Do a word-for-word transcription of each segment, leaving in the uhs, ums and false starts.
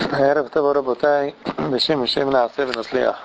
ערב טוב רבותיי, בשם השם נעשה ונצליח.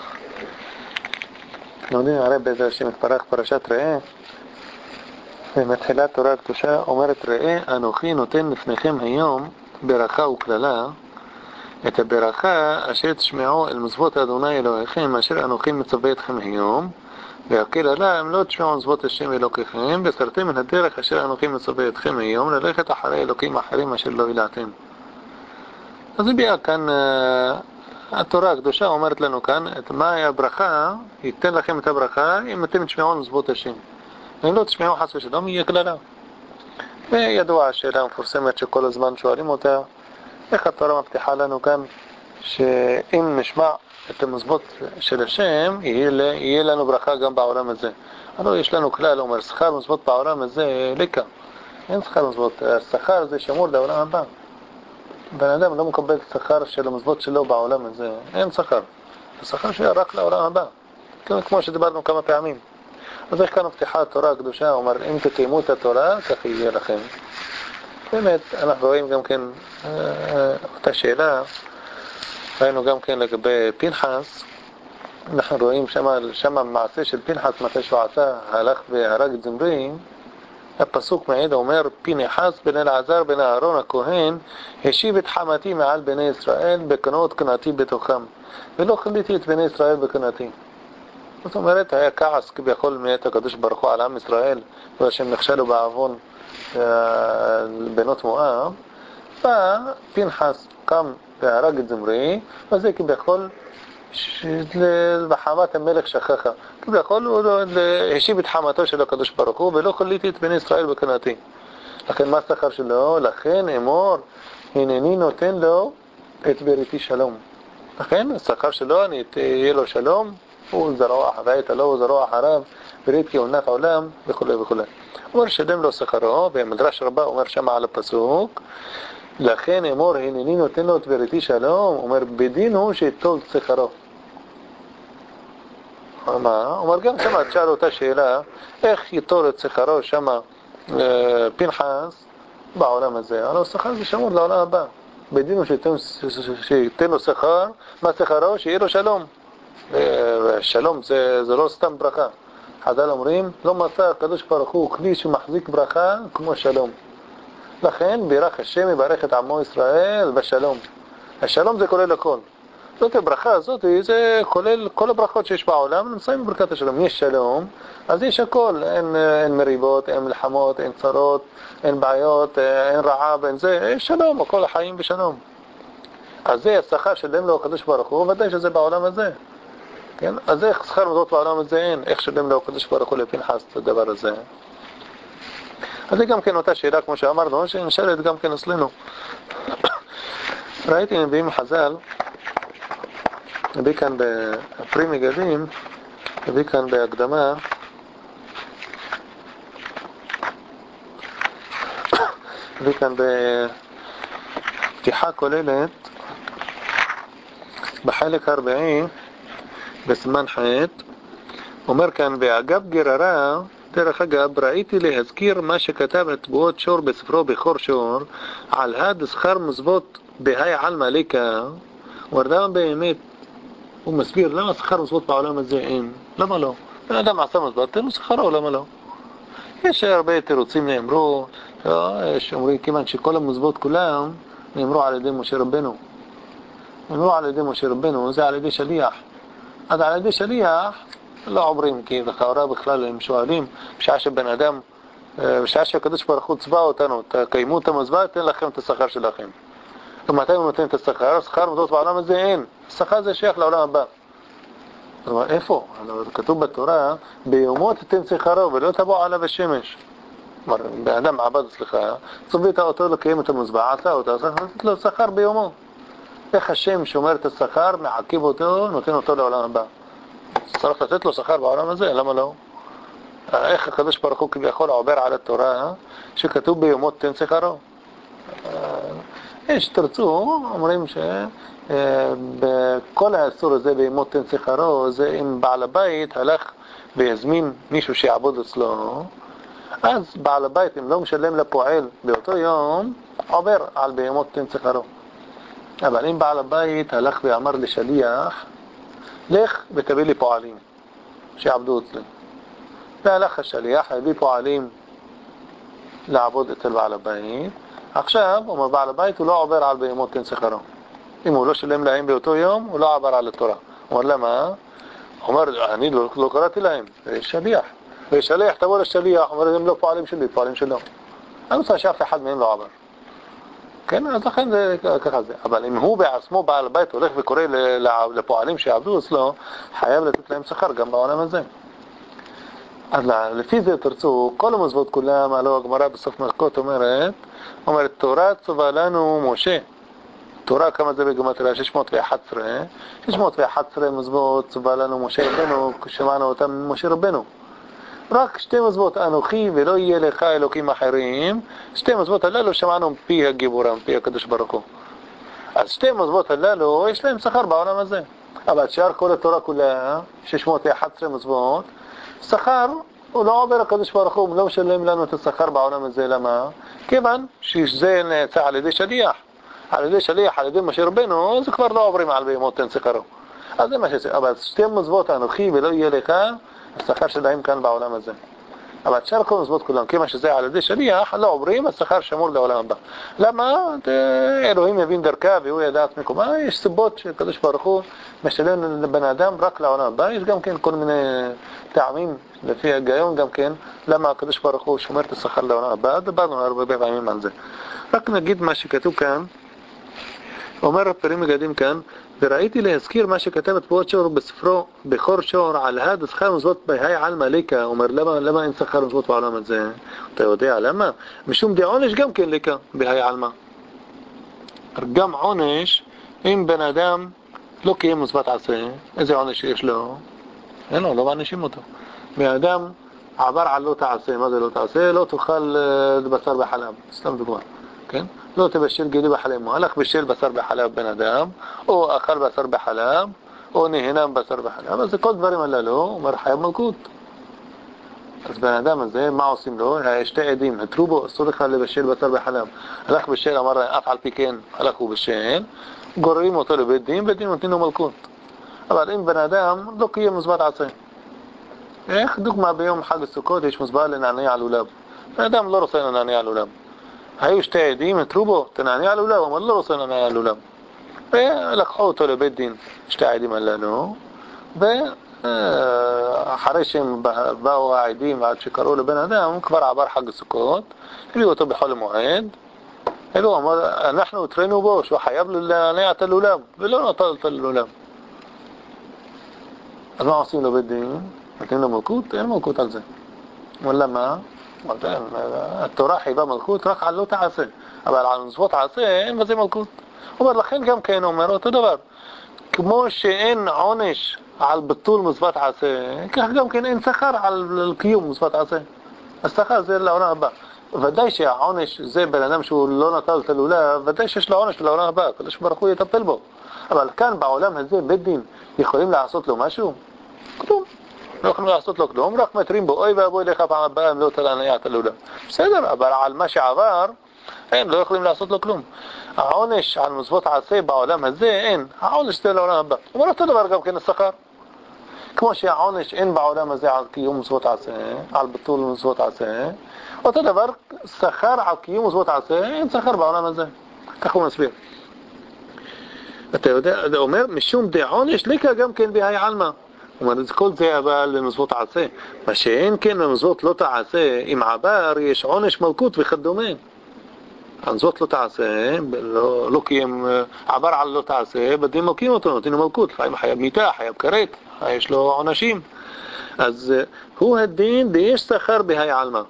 לומדים הרי בעזרת השם יתברך פרשת ראה, ומתחילת תורה הקדושה אומרת: ראה אנוכי נותן לפניכם היום ברכה וקללה, את הברכה אשר תשמעו אל מזוות אדוני אלוהיכם אשר אנוכי מצווה אתכם היום, והקללה אם לא תשמעו מזוות השם אלוקיכם וסרתם מן הדרך אשר אנוכי מצווה אתכם היום ללכת אחרי אלוקים אחרים אשר לא ידעתם. אז הביאה כאן התורה הקדושה אומרת לנו כאן את מהי הברכה, ייתן לכם את הברכה אם אתם תשמעו מזוות השם, אם לא תשמעו חס ושלום יהיה קללה. וידוע השאלה המפורסמת שכל הזמן שואלים אותה, איך התורה מבטיחה לנו כאן שאם נשמע את המזוות של השם יהיה, יהיה לנו ברכה גם בעולם הזה. הלוא יש לנו כלל, אומר שכר מזוות בעולם הזה ליקה, אין שכר מזוות, השכר זה שמור לעולם הבא. בן אדם לא מקבל שכר של המזוות שלו בעולם הזה, אין שכר, השכר שיהיה רק לעולם הבא, כמו שדיברנו כמה פעמים. אז איך כאן מבטיחה התורה הקדושה, אומר אם תקיימו את התורה כך יהיה לכם. באמת אנחנו רואים גם כן אותה שאלה, ראינו גם כן לגבי פנחס, אנחנו רואים שמה מעשה של פנחס מתי שהוא עשה, הלך והרג את זמרי. הפסוק מעיד אומר: פנחס בן אלעזר בן אהרון הכהן השיב את חמתי מעל בני ישראל בקנות קנתי בתוכם ולא חליתי את בני ישראל בקנתי. זאת אומרת היה כעס כביכול מאת הקדוש ברוך הוא על עם ישראל והשם נכשלו בעוון בנות מואב, ופנחס קם והרג את זמרי, וזה כביכול בחמת המלך שכחה, כביכול הוא השיב את חמתו של הקדוש ברוך הוא ולא חליתי את בני ישראל בקנתי. לכן מה השכר שלו? לכן אמור הנני נותן לו את בריתי שלום. לכן השכר שלו אני אהיה לו שלום, הוא זרוע ואת לו זרוע אחריו ברית כהונת עולם וכו' וכו'. אומר שלם לו שכרו, במדרש רבה אומר שם על הפסוק לכן אמור הנני נותן לו את בריתי שלום, אומר בדין הוא שיטול שכרו. מה? אומר גם שמה תשאל אותה שאלה, איך יטול את שכרו שמה פנחס בעולם הזה? הלוא שכר זה שמור לעולם הבא, בדין הוא שיתן לו שכר, מה שכרו? שיהיה לו שלום. שלום זה, זה לא סתם ברכה. חז"ל אומרים לא מצא הקדוש ברוך הוא כלי שמחזיק ברכה כמו שלום, לכן בירך השם יברך את עמו ישראל בשלום. השלום זה כולל הכל. זאת הברכה הזאת, זה כולל כל הברכות שיש בעולם, נמצאים בברכת השלום. יש שלום, אז יש הכל, אין, אין מריבות, אין מלחמות, אין צרות, אין בעיות, אין רעב, אין זה, יש שלום, כל החיים בשלום. אז זה השכר שלם לו הקדוש ברוך הוא, ודאי שזה בעולם הזה. כן? אז איך שכר מזוות בעולם הזה אין? איך שלם לו הקדוש ברוך הוא לפנחס את הדבר הזה? אז זה גם כן אותה שאלה כמו שאמרנו, שנשאלת גם כן אצלנו. ראיתי נביאים חז"ל, הביא כאן בפרי מגדים, הביא כאן בהקדמה, הביא כאן בפתיחה כוללת, בחלק הרביעי, בסימן ח', אומר כאן באגב גררה, דרך אגב, ראיתי להזכיר מה שכתב התבואות שור בספרו בכור שור, על הד שכר מזוות בהי על מליקה. ורדם באמת, הוא מסביר למה שכר מזוות בעולם הזה אין, למה לא? בן אדם עשה מזוות, תן לו שכרו, למה לא? יש הרבה תירוצים נאמרו, יש אומרים כמעט שכל המזוות כולם נאמרו על ידי משה רבנו. נאמרו על ידי משה רבנו, זה על ידי שליח. אז על ידי שליח לא אומרים, כי לכאורה בכלל הם שואלים, בשעה שבן אדם, בשעה שהקדוש ברוך הוא צבא אותנו, תקיימו את המזוות, תן לכם את השכר שלכם. ומתי הוא נותן את השכר? שכר מזוות בעולם הזה אין. השכר זה שייך לעולם הבא. זאת אומרת, איפה? כתוב בתורה, ביומו תתן שכרו ולא תבוא עליו השמש. כלומר, בן אדם עבד אצלך, צובית אותו לקיים את המזוות, עשה אותו, אז נתת לו שכר ביומו. איך השם שומר את השכר, מעכב אותו, נותן אותו לעולם הבא. צריך לתת לו שכר בעולם הזה, למה לא? איך הקדוש ברוך הוא כביכול עובר על התורה שכתוב ביומו תתן שכרו? יש תרצו, אומרים שבכל האסור הזה ביומו תתן שכרו, זה אם בעל הבית הלך והזמין מישהו שיעבוד אצלו, אז בעל הבית אם לא משלם לפועל באותו יום, עובר על ביומו תתן שכרו. אבל אם בעל הבית הלך ואמר לשליח, לך ותביא לי פועלים שיעבדו אצלי. והלך השליח, הביא פועלים לעבוד אצל בעל הבית. עכשיו, אומר בעל הבית, הוא לא עובר על בהמות תן שכרו. אם הוא לא שלם להם באותו יום, הוא לא עבר על התורה. הוא אומר למה? הוא אומר, אני לא, לא קראתי להם, זה שליח. ושליח תבוא לשליח, אומר, הם לא פועלים שלי, פועלים שלו. אני רוצה שאף אחד מהם לא עבר. כן, אז לכן זה ככה זה. אבל אם הוא בעצמו בעל הבית הולך וקורא לפועלים שיעבדו אצלו, חייב לתת להם שכר גם בעולם הזה. אז לפי זה תרצו, כל המוסבות כולם, הלא הגמרא בסוף מלכות אומרת, אומרת, תורה צווה לנו משה. תורה כמה זה בגימטריה? שש מאות ואחת עשרה. שש מאות ואחת עשרה מוסבות צווה לנו משה רבנו, שמענו אותם משה רבנו. רק שתי מוסבות אנוכי ולא יהיה לך אלוקים אחרים. שתי מוסבות הללו שמענו מפי הגיבורה, מפי הקדוש ברוך הוא. אז שתי מוסבות הללו יש להם שכר בעולם הזה. אבל שאר כל התורה כולה, שש מאות ואחת עשרה מוסבות, שכר הוא לא עובר הקדוש ברוך הוא, לא משלם לנו את השכר בעולם הזה. למה? כיוון שזה נעשה על ידי שליח. על ידי שליח, על ידי משה רבנו, זה כבר לא עוברים על בהמות תן שכרו. אז זה מה שזה. אבל שתי מוסבות אנוכי ולא יהיה לך, השכר שלהם כאן בעולם הזה. אבל שאר כל מוסבות כולם, כיוון שזה על ידי שליח, לא עוברים, השכר שמור לעולם הבא. למה? אלוהים יבין דרכה והוא ידע את מקומה. יש סיבות שקדוש ברוך הוא משלם לבן אדם רק לעולם הבא. יש גם כן כל מיני טעמים לפי ההיגיון גם כן, למה הקדוש ברוך הוא שומר את השכר לעולם הבא. דיברנו הרבה פעמים על זה. רק נגיד מה שכתוב כאן. אומר הפרים מגדים כאן, וראיתי להזכיר מה שכתב את פועת שור בספרו בחור שור על הד שכר מזוות בהי על מליקה. אומר למה, למה אין שכר מזוות בעולם הזה? אתה יודע למה? משום די עונש גם כן ליקה בהי על מה. גם עונש, אם בן אדם לא קיים מזוות עשה, איזה עונש יש לו? אין לו, לא מענישים אותו. בן אדם עבר על לא תעשה, מה זה לא תעשה? לא תאכל בשר בחלב, סתם דוגמה, כן? לא תבשל גילי בחלב, הוא הלך בשל בשר בחלב בן אדם, או אכל בשר בחלב, או נהנם בשר בחלב, אז כל דברים הללו, הוא אומר חייב מלכות. אז בן אדם הזה, מה עושים לו? שתי עדים, התרו בו, אסור לך לבשל בשר בחלב. הלך בשל, אמר אף על פי כן, הלך הוא בשל, גוררים אותו לבית דין, בית דין נותנים לו מלכות. אבל אם בן אדם לא קיים מזבט עשה. איך? דוגמה ביום חג הסוכות יש מזבט לנענע על לולב. בן אדם לא רוצה לנענע על לולב. היו שתי עדים, התרו בו, תנענע על לולב, אבל לא רוצה לנענע על לולב. ולקחו אותו לבית דין, שתי העדים הללו, ואחרי שהם באו העדים ועד שקראו לבן אדם, כבר עבר חג הסוכות, הביאו אותו בחול המועד, אלו אמר, אנחנו התרנו בו שהוא חייב לנענע את הלולב, ולא נטל את הלולב. אז מה עושים לו בית דין? נותנים לו מלכות? אין מלכות על זה. אבל למה? התורה חייבה מלכות רק על לא תעשה, אבל על מצוות תעשה אין בזה מלכות. אומר לכן גם כן אומר אותו דבר, כמו שאין עונש על ביטול מצוות עשה, כך גם כן אין שכר על קיום מצוות עשה. השכר זה לעולם הבא. ודאי שהעונש זה בן אדם שהוא לא נטל את הלולב, ודאי שיש לו עונש לעולם הבא, הקדוש ברוך הוא יטפל בו. אבל כאן בעולם הזה בית דין יכולים לעשות לו משהו? כלום. לא יכולים לעשות לו כלום, רק מטרים בו, אוי ואבוי לך פעם הבאה אם לא תלנע את הלולב. בסדר, אבל על מה שעבר, אין, לא יכולים לעשות לו כלום. העונש על מצוות עשה בעולם הזה אין, העונש זה לעולם הבא. אבל אותו דבר גם כן השכר. כמו שהעונש אין בעולם הזה על קיום מצוות עשה, על ביטול מצוות עשה, אותו דבר שכר על קיום מצוות עשה, אין שכר בעולם הזה. כך הוא מסביר. אתה יודע, זה אומר, משום די עונש ליקה גם כן בהי עלמא. הוא אומר, כל זה אבל למצוות עשה. מה שאין כן למצוות לא תעשה, אם עבר יש עונש מלכות וכדומה. המצוות לא תעשה, לא, לא קיים, עבר על לא תעשה, בדין מלכים אותו, נותנים לו מלכות, לפעמים חייב מיתה, חייב כרת, יש לו עונשים. אז הוא הדין ויש שכר בהי עלמא.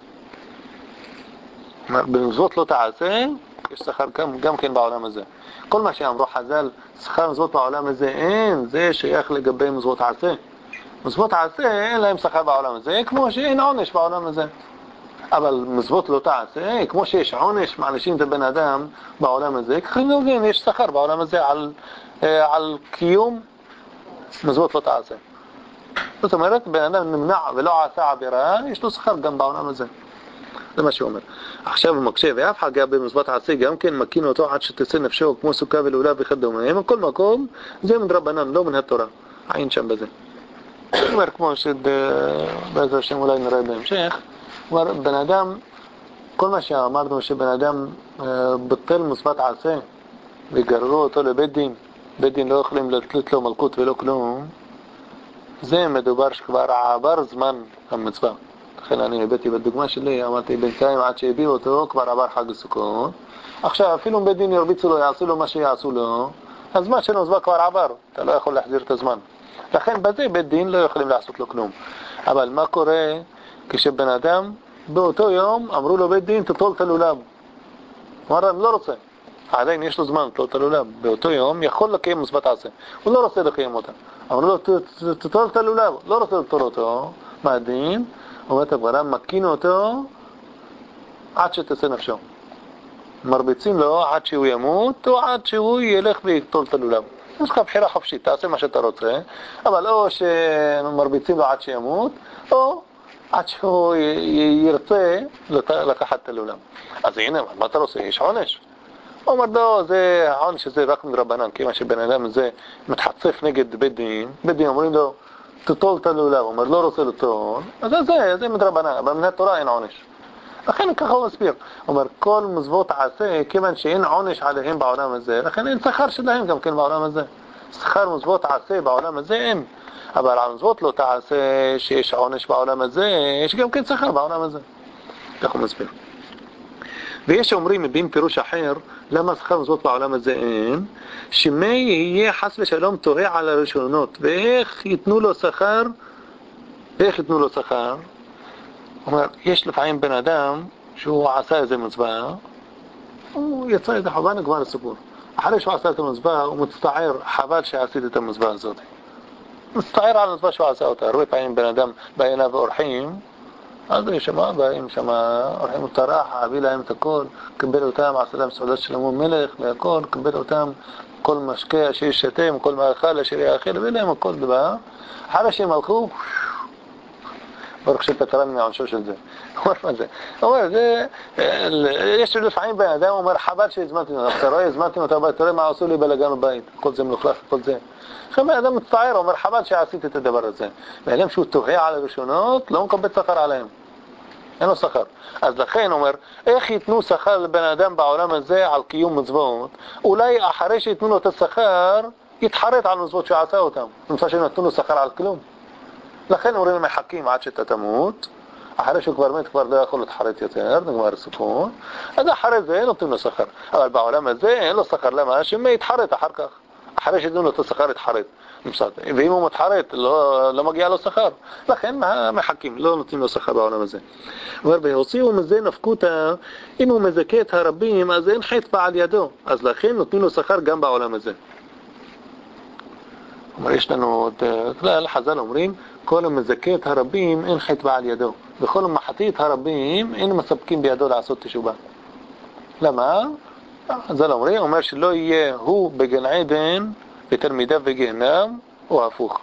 במצוות לא תעשה, יש שכר גם, גם כן בעולם הזה. כל מה שאמרו חז"ל, שכר מצוות בעולם הזה אין, זה שייך לגבי מצוות עשה. מצוות עשה אין להם שכר בעולם הזה, כמו שאין עונש בעולם הזה. אבל מצוות לא תעשה, כמו שיש עונש, מענישים את הבן אדם בעולם הזה, ככה נבין, יש שכר בעולם הזה על, על קיום מצוות לא תעשה. זאת אומרת, בן אדם נמנע ולא עשה עבירה, יש לו שכר גם בעולם הזה. זה מה שהוא אומר. עכשיו הוא מקשה, ואף חגה במצוות עשה, גם כן מקים אותו עד שתצא נפשו כמו סוכה ולולב וכדומה. מכל מקום, זה מן רבנן, לא מן התורה. עין שם בזה. הוא אומר כמו שבעזר השם אולי נראה בהמשך, הוא אומר, בן אדם, כל מה שאמרנו שבן אדם בטל מצוות עשה, וגררו אותו לבית דין, בית דין לא יכולים לתת לו מלכות ולא כלום, זה מדובר שכבר עבר זמן המצווה. לכן אני הבאתי בדוגמה שלי, אמרתי בינתיים עד שהביאו אותו, כבר עבר חג הסוכות. עכשיו אפילו בית דין ירביצו לו, יעשו לו מה שיעשו לו, הזמן של המצווה כבר עבר, אתה לא יכול להחזיר את הזמן. לכן בזה בית דין לא יכולים לעשות לו כלום. אבל מה קורה כשבן אדם באותו יום אמרו לו בית דין תטול את הלולב? הוא אמר, אני לא רוצה. עדיין יש לו זמן תטול את הלולב. באותו יום יכול לקיים מצוות עשה. הוא לא רוצה לקיים אותה. אמרו לו תטול את הלולב. לא רוצה לטול אותו. מה הדין? אומר את הגמרא, מקינו אותו עד שתצא נפשו. מרביצים לו עד שהוא ימות או עד שהוא ילך ויטול את הלולב. יש לך בחירה חופשית, תעשה מה שאתה רוצה, אבל או שמרביצים לו עד שימות, או עד שהוא ירצה לקחת את הלולב. אז הנה, מה אתה רוצה? יש עונש. הוא אומר, לא, זה העונש הזה רק מרבנן, כיוון שבן אדם הזה מתחצף נגד בית דין, בית דין אומרים לו, תטול את הלולב, הוא אומר, לא רוצה לטול, אז זה, זה מדרבנן, אבל מן התורה אין עונש. לכן ככה הוא מסביר, הוא אומר, כל מצוות עשה, כיוון שאין עונש עליהם בעולם הזה, לכן אין שכר שלהם גם כן בעולם הזה. שכר מצוות עשה בעולם הזה אין, אבל על מצוות לא תעשה שיש עונש בעולם הזה, יש גם כן שכר בעולם הזה. ככה הוא מסביר. ויש שאומרים מבין פירוש אחר, למה שכר מצוות בעולם הזה אין, שמי יהיה חס ושלום תוהה על הראשונות, ואיך ייתנו לו שכר, ואיך ייתנו לו שכר, הוא אומר, יש לפעמים בן אדם שהוא עשה איזה מצווה, הוא יצא איזה חובה, נגמר הסיפור. אחרי שהוא עשה את המצווה, הוא מצטער, חבל שעשית את המצווה הזאת. מצטער על המצווה שהוא עשה אותה. הרבה פעמים בן אדם בא אליו ואורחים, אז יש שם, באים שם, אורחים וטרח, הביא להם את הכל, קבל אותם, עשה להם סעודת שלמה מלך והכל, קבל אותם, כל משקה שיש שתם, כל מאכל אשר יאכל, הביא להם הכל דבר. אחרי שהם הלכו, ברוך שפטרן מעונשו של זה. הוא אומר מה זה? הוא אומר, זה, יש לפעמים בן אדם, הוא אומר, חבל שהזמנתי אותה, אתה רואה, הזמנתי אותה בבית, תראה מה עשו לי בלגן בבית, כל זה מלוכלך, כל זה. עכשיו בן אדם מצטער, הוא אומר, חבל שעשית את הדבר הזה. בן אדם שהוא תוהה על הראשונות, לא מקבל שכר עליהם. אין לו שכר. אז לכן הוא אומר, איך ייתנו שכר לבן אדם בעולם הזה על קיום מצוות? אולי אחרי שיתנו לו את השכר, יתחרט על מצוות שהוא עשה אותם. למשל שנתנו לו שכר על כלום. לכן אומרים מחכים עד שאתה תמות, אחרי שהוא כבר מת כבר לא יכול להתחרט יותר, נגמר הסיפור, אז אחרי זה נותנים לו שכר. אבל בעולם הזה אין לו שכר, למה? שמא יתחרט אחר כך. אחרי שתנו לו את השכר יתחרט. ואם הוא מתחרט לא, לא מגיע לו שכר. לכן מחכים, לא נותנים לו שכר בעולם הזה. הוא אומר, והוציאו מזה נפקותא, אם הוא מזכה את הרבים, אז אין חטא בעל ידו. אז לכן נותנים לו שכר גם בעולם הזה. אומר, יש לנו כלל, חז"ל אומרים, כל המזכה את הרבים אין חטא בעל ידו, וכל המחטיא את הרבים אין מספקים בידו לעשות תשובה. למה? חז"ל אומרים, אומר שלא יהיה הוא בגן עדן ותלמידיו בגיהנם, או הפוך.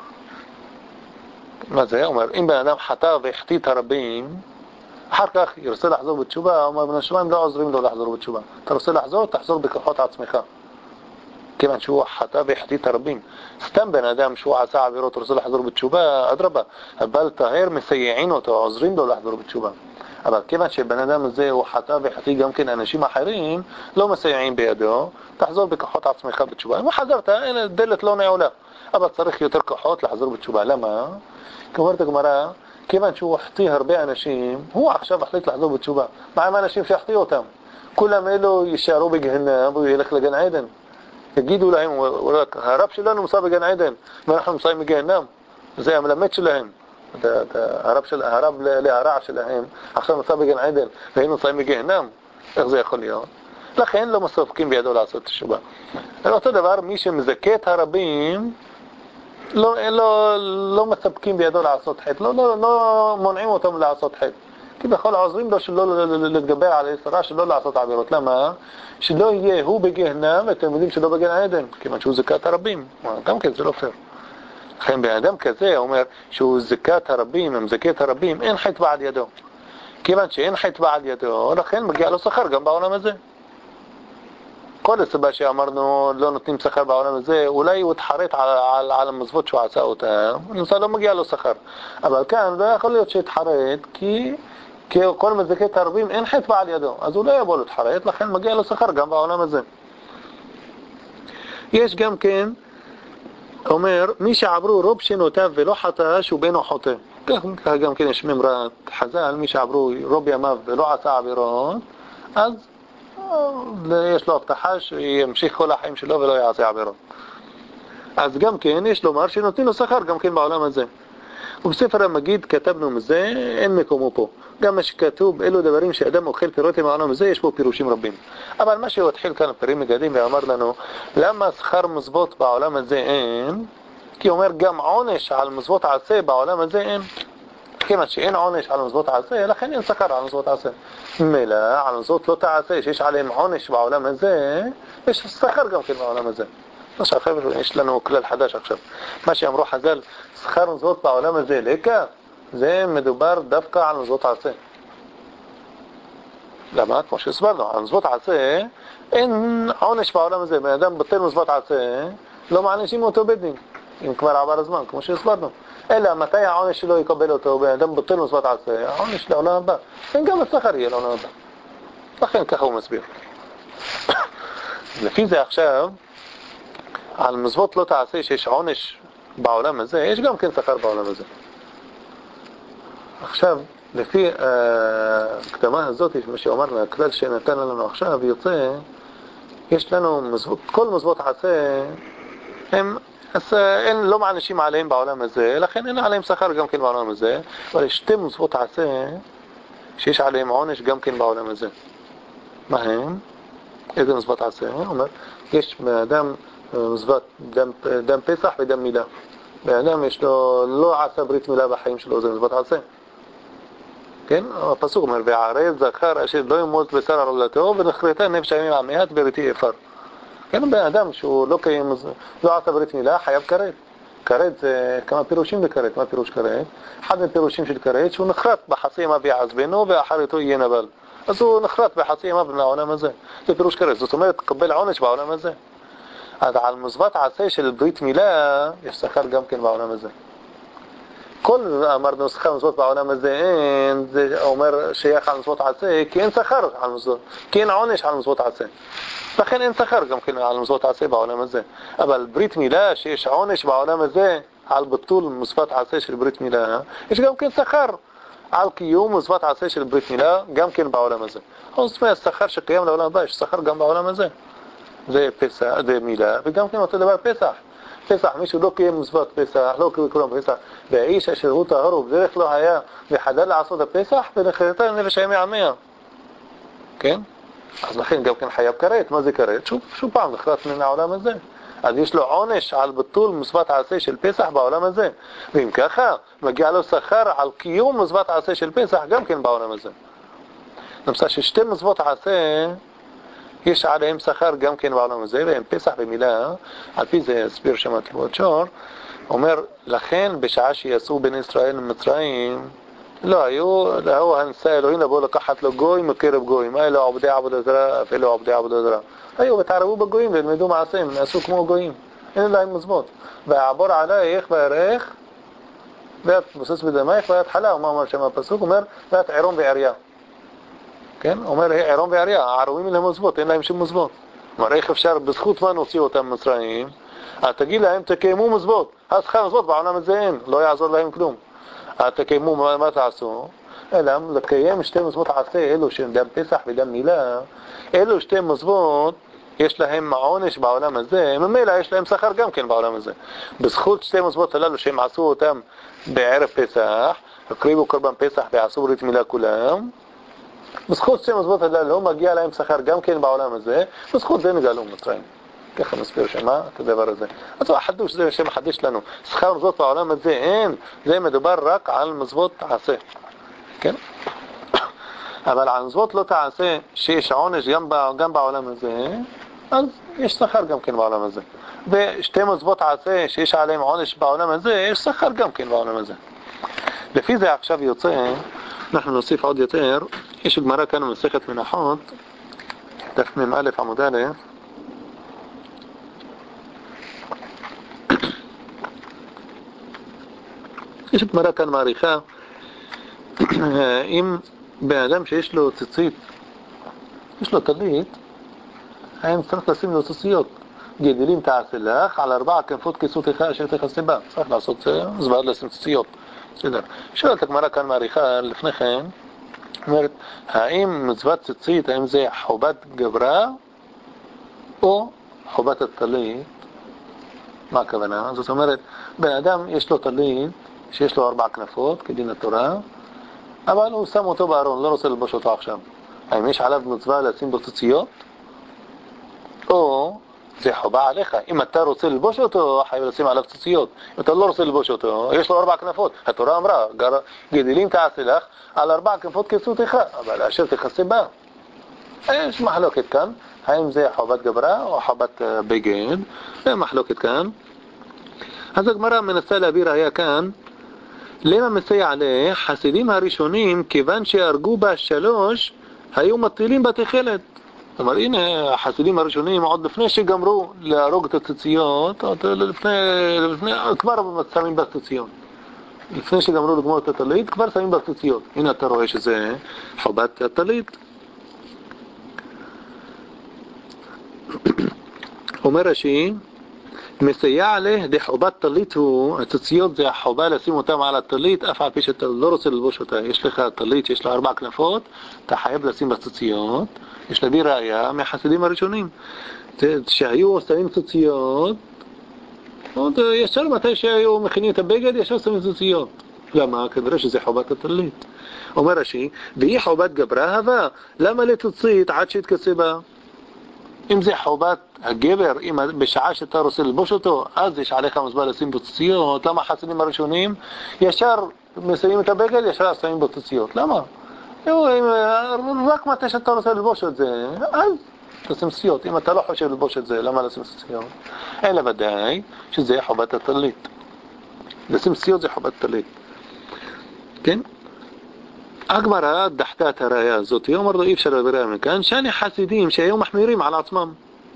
מה זה? אומר, אם בן אדם חטא והחטיא את הרבים, אחר כך ירצה לחזור בתשובה, אומר, בן השמיים לא עוזרים לו לחזור בתשובה. אתה רוצה לחזור, תחזור בכוחות עצמך. כיוון שהוא חטא והחטיא את הרבים. סתם בן אדם שהוא עשה עבירות רוצה לחזור בתשובה, אדרבה, אבל טהר מסייעין אותו, עוזרים לו לחזור בתשובה. אבל כיוון שבן אדם הזה הוא חטא והחטיא גם כן אנשים אחרים, לא מסייעים בידו, תחזור בכוחות עצמך בתשובה. אם חזרת, אין, דלת לא נעולה. אבל צריך יותר כוחות לחזור בתשובה. למה? כאומרת הגמרא, כיוון שהוא החטיא הרבה אנשים, הוא עכשיו החליט לחזור בתשובה. מה עם האנשים שהחטיאו אותם? כולם אלו יישארו בגהנם והוא ילך לגן עדן. יגידו להם, הרב שלנו מסע בגן עדן, ואנחנו מסעים בגיהנם. זה המלמד שלהם. הרב, של, הרב להרע שלהם, עכשיו מסע בגן עדן, והיינו מסעים בגיהנם. איך זה יכול להיות? לכן לא מספקים בידו לעשות תשובה. אותו דבר, מי שמזכה את הרבים, לא, לא, לא מספקים בידו לעשות חטא. לא, לא, לא מונעים אותם לעשות חטא. כי בכל העוזרים לו שלא להתגבר על היסרה, שלא לעשות עבירות. למה? שלא יהיה הוא בגיהנם ואתם יודעים שלא בגן עדן, כיוון שהוא זכת הרבים. גם כן זה לא פייר. לכן באדם כזה אומר שהוא זכת הרבים, הם זכת הרבים, אין חטא בעד ידו. כיוון שאין חטבע על ידו, לכן מגיע לו שכר גם בעולם הזה. כל הסיבה שאמרנו לא נותנים שכר בעולם הזה, אולי הוא התחרט על, על, על המזוות שהוא עשה אותה, למשל לא מגיע לו שכר. אבל כאן לא יכול להיות שהתחרט, כי, כי כל מזיקי תרבים אין חטבע על ידו, אז הוא לא יבוא להתחרט, לכן מגיע לו שכר גם בעולם הזה. יש גם כן, אומר, מי שעברו רוב שנותיו ולא חטא, שהוא בינו חוטא. ככה גם כן יש ממרת חז"ל, מי שעברו רוב ימיו ולא עשה עבירות, אז יש לו הבטחה שימשיך כל החיים שלו ולא יעשה עבירות. אז גם כן יש לומר שנותנים לו שכר גם כן בעולם הזה. ובספר המגיד כתבנו מזה, אין מקומו פה. גם מה שכתוב, אלו דברים שאדם אוכל פירוטים בעולם הזה, יש פה פירושים רבים. אבל מה שהוא התחיל כאן פרים מגדים ואמר לנו, למה שכר מזוות בעולם הזה אין? כי הוא אומר גם עונש על מזוות עשה בעולם הזה אין. כיוון שאין עונש על מזוות עשה, לכן אין שכר על מזוות עשה. מילא, על מזוות לא תעשה, שיש עליהם עונש בעולם הזה, יש שכר גם כן בעולם הזה. עכשיו, חבר'ה, יש לנו כלל חדש עכשיו. מה שאמרו חז"ל, שכר מזוות בעולם הזה, לקה, זה מדובר דווקא על מזוות עשה. למה? כמו שהסברנו, על מזוות עשה, אין עונש בעולם הזה. בן אדם בטל מזוות עשה, לא מענישים אותו בדין, אם כבר עבר הזמן, כמו שהסברנו. אלא מתי העונש שלו יקבל אותו, בן אדם בטל מזוות עשה, העונש לעולם הבא. אין גם השכר יהיה לעולם הבא. לכן ככה הוא מסביר. לפי זה עכשיו, על מזוות לא תעשה שיש עונש בעולם הזה, יש גם כן שכר בעולם הזה. עכשיו, לפי הקדמה הזאת, מה שאומרנו, הכלל שנתן לנו עכשיו יוצא, יש לנו מזוות, כל מזוות עשה, הם אז אין, לא מענישים עליהם בעולם הזה, לכן אין עליהם שכר גם כן בעולם הזה, אבל יש שתי מזוות עשה שיש עליהם עונש גם כן בעולם הזה. מה הם? איזה מזוות עשה? אומר, יש באדם מזוות דם, דם פסח ודם מילה. באדם יש לו, לא עשה ברית מילה בחיים שלו, זה מזוות עשה. כן? הפסוק אומר, וערב זכר אשר לא ימות בשר ערולתו, ונחרטה נפש הימים עמיית בריתי אפר. כן, בן אדם שהוא לא קיים, לא עשה ברית מילה, חייב כרת. כרת זה כמה פירושים לכרת. מה פירוש כרת? אחד מפירושים של כרת, שהוא נחרט בחצי ימיו יעזבנו, ואחריתו יהיה נבל. אז הוא נחרט בחצי ימיו מהעולם הזה. זה פירוש כרת. זאת אומרת, קבל עונש בעולם הזה. אז על מזוות עשה של ברית מילה, יש שכר גם כן בעולם הזה. כל אמרנו שכר מזוות בעולם הזה אין, זה אומר שייך על מזוות עשה, כי אין שכר על מזוות, כי אין עונש על מזוות עשה. לכן אין שכר גם כן על מזוות עשה בעולם הזה. אבל ברית מילה שיש עונש בעולם הזה על ביטול מצוות עשה של ברית מילה, יש גם כן שכר על קיום מצוות עשה של ברית מילה גם כן בעולם הזה. חוץ מהשכר שקיים לעולם הבא, יש שכר גם בעולם הזה. זה פסח, זה מילה, וגם כן אותו דבר פסח. פסח, מישהו לא קיים מצוות פסח, לא קיים כולם פסח, והאיש אשר הוא טהור ובדרך לא היה וחדל לעשות הפסח, ונחרטה נפש הימי עמיה. כן? אז לכן גם כן חייב כרת. מה זה כרת? שוב, שוב פעם נחרט מן העולם הזה. אז יש לו עונש על ביטול מצוות עשה של פסח בעולם הזה. ואם ככה, מגיע לו שכר על קיום מצוות עשה של פסח גם כן בעולם הזה. למשל ששתי מצוות עשה יש עליהם שכר גם כן בעולם הזה, והם פסח במילה, על פי זה הסביר שם תלמוד שור, אומר, לכן בשעה שיצאו בין ישראל למצרים, לא היו, לא הנשא אלוהים לבוא לקחת לו גוי מקרב גויים, אלו עובדי עבודה זרה, אפילו עובדי עבודה זרה. היו ותערבו בגויים ולמדו מעשים, נעשו כמו גויים, אין להם מזוות. ועבור עלייך וערך, ואת בוסס בדמייך ואת חלה, ומה אומר שם הפסוק? אומר, ואת עירום ועריה. כן? אומר, עירום ועריה, הערומים אין להם מזוות, אין להם שום מזוות. אומר, איך אפשר, בזכות מה נוציא אותם מצרים? אז תגיד להם, תקיימו מזוות. אז שכר מזוות בעולם הזה אין, לא יעזור להם כלום. אז תקיימו, מה, מה תעשו? אלא, לקיים שתי מזוות עשה, אלו של דם פסח ודם מילה, אלו שתי מזוות, יש להם עונש בעולם הזה, ממילא יש להם שכר גם כן בעולם הזה. בזכות שתי מזוות הללו שהם עשו אותם בערב פסח, הקריבו קורבן פסח ועשו ברית מילה כולם, בזכות שתי מזוות הללו מגיע להם שכר גם כן בעולם הזה, בזכות זה נגאלו מצרים. ככה מסביר שמה את הדבר הזה. אז החדוש זה שמחדש לנו. שכר מזוות בעולם הזה אין, זה מדובר רק על מזוות עשה. כן? אבל על מזוות לא תעשה שיש עונש גם, גם בעולם הזה, אז יש שכר גם כן בעולם הזה. ושתי מזוות עשה שיש עליהם עונש בעולם הזה, יש שכר גם כן בעולם הזה. לפי זה עכשיו יוצא אנחנו נוסיף עוד יותר. יש גמרא כאן במסכת מנחות, דף מ"א עמוד א', יש גמרא כאן מעריכה, אם באדם שיש לו ציצית, יש לו טלית, האם צריך לשים לו ציציות. גדילים תעשה לך על ארבע כנפות כסותך אשר תכסה בה. צריך לעשות זוועה לשים ציציות. בסדר. שואלת הגמרא כאן מעריכה לפני כן, אומרת, האם מצוות ציצית, האם זה חובת גברה או חובת הטלית? מה הכוונה? זאת אומרת, בן אדם יש לו טלית שיש לו ארבע כנפות כדין התורה, אבל הוא שם אותו בארון, לא רוצה ללבוש אותו עכשיו. האם יש עליו מצווה לשים בו ציציות? או זה חובה עליך. אם אתה רוצה ללבוש אותו, חייב לשים עליו ציציות. אם אתה לא רוצה ללבוש אותו, יש לו ארבע כנפות. התורה אמרה, גדילים תעשה לך על ארבע כנפות כסותך, אבל אשר תכסה בה. יש מחלוקת כאן, האם זה חובת גברה או חובת בגד. זה מחלוקת כאן. אז הגמרא מנסה להביא ראיה כאן, למה מסייע לה? חסידים הראשונים, כיוון שהרגו בה שלוש, היו מטילים בתכלת. זאת אומרת, הנה, החסידים הראשונים, עוד לפני שגמרו להרוג את הציציות, לפני, לפני, כבר שמים בציציות. לפני שגמרו לגמור את הטלית, כבר שמים בציציות. הנה אתה רואה שזה חובת הטלית. אומר רש"י, מסייע לה דחובת טלית הוא, הציציות זה החובה לשים אותם על הטלית, אף על פי שאתה לא רוצה ללבוש אותה. יש לך טלית, יש לה ארבע כנפות, אתה חייב לשים בציציות. יש להביא ראיה מהחסידים הראשונים, שהיו שמים ציציות, עוד ישר מתי שהיו מכינים את הבגד, ישר שמים ציציות. למה? כנראה שזה חובת הטלית. אומר רש"י, והיא חובת גברה הווה, למה לציצית עד שיתכסה בה? אם זה חובת הגבר, אם בשעה שאתה רוצה ללבוש אותו, אז יש עליך מצווה לשים בו ציציות. למה החסידים הראשונים ישר מסיימים את הבגד, ישר שמים בו ציציות? למה? רק מתי שאתה רוצה ללבוש את זה, אז תשים ציציות. אם אתה לא חושב ללבוש את זה, למה לשים ציציות? אלא ודאי שזה חובת הטלית. לשים ציציות זה חובת הטלית. כן? הגמרא דחתה את הראיה הזאת, היא אומרת לו אי אפשר להביא ראיה מכאן, שאני חסידים שהיו מחמירים על עצמם.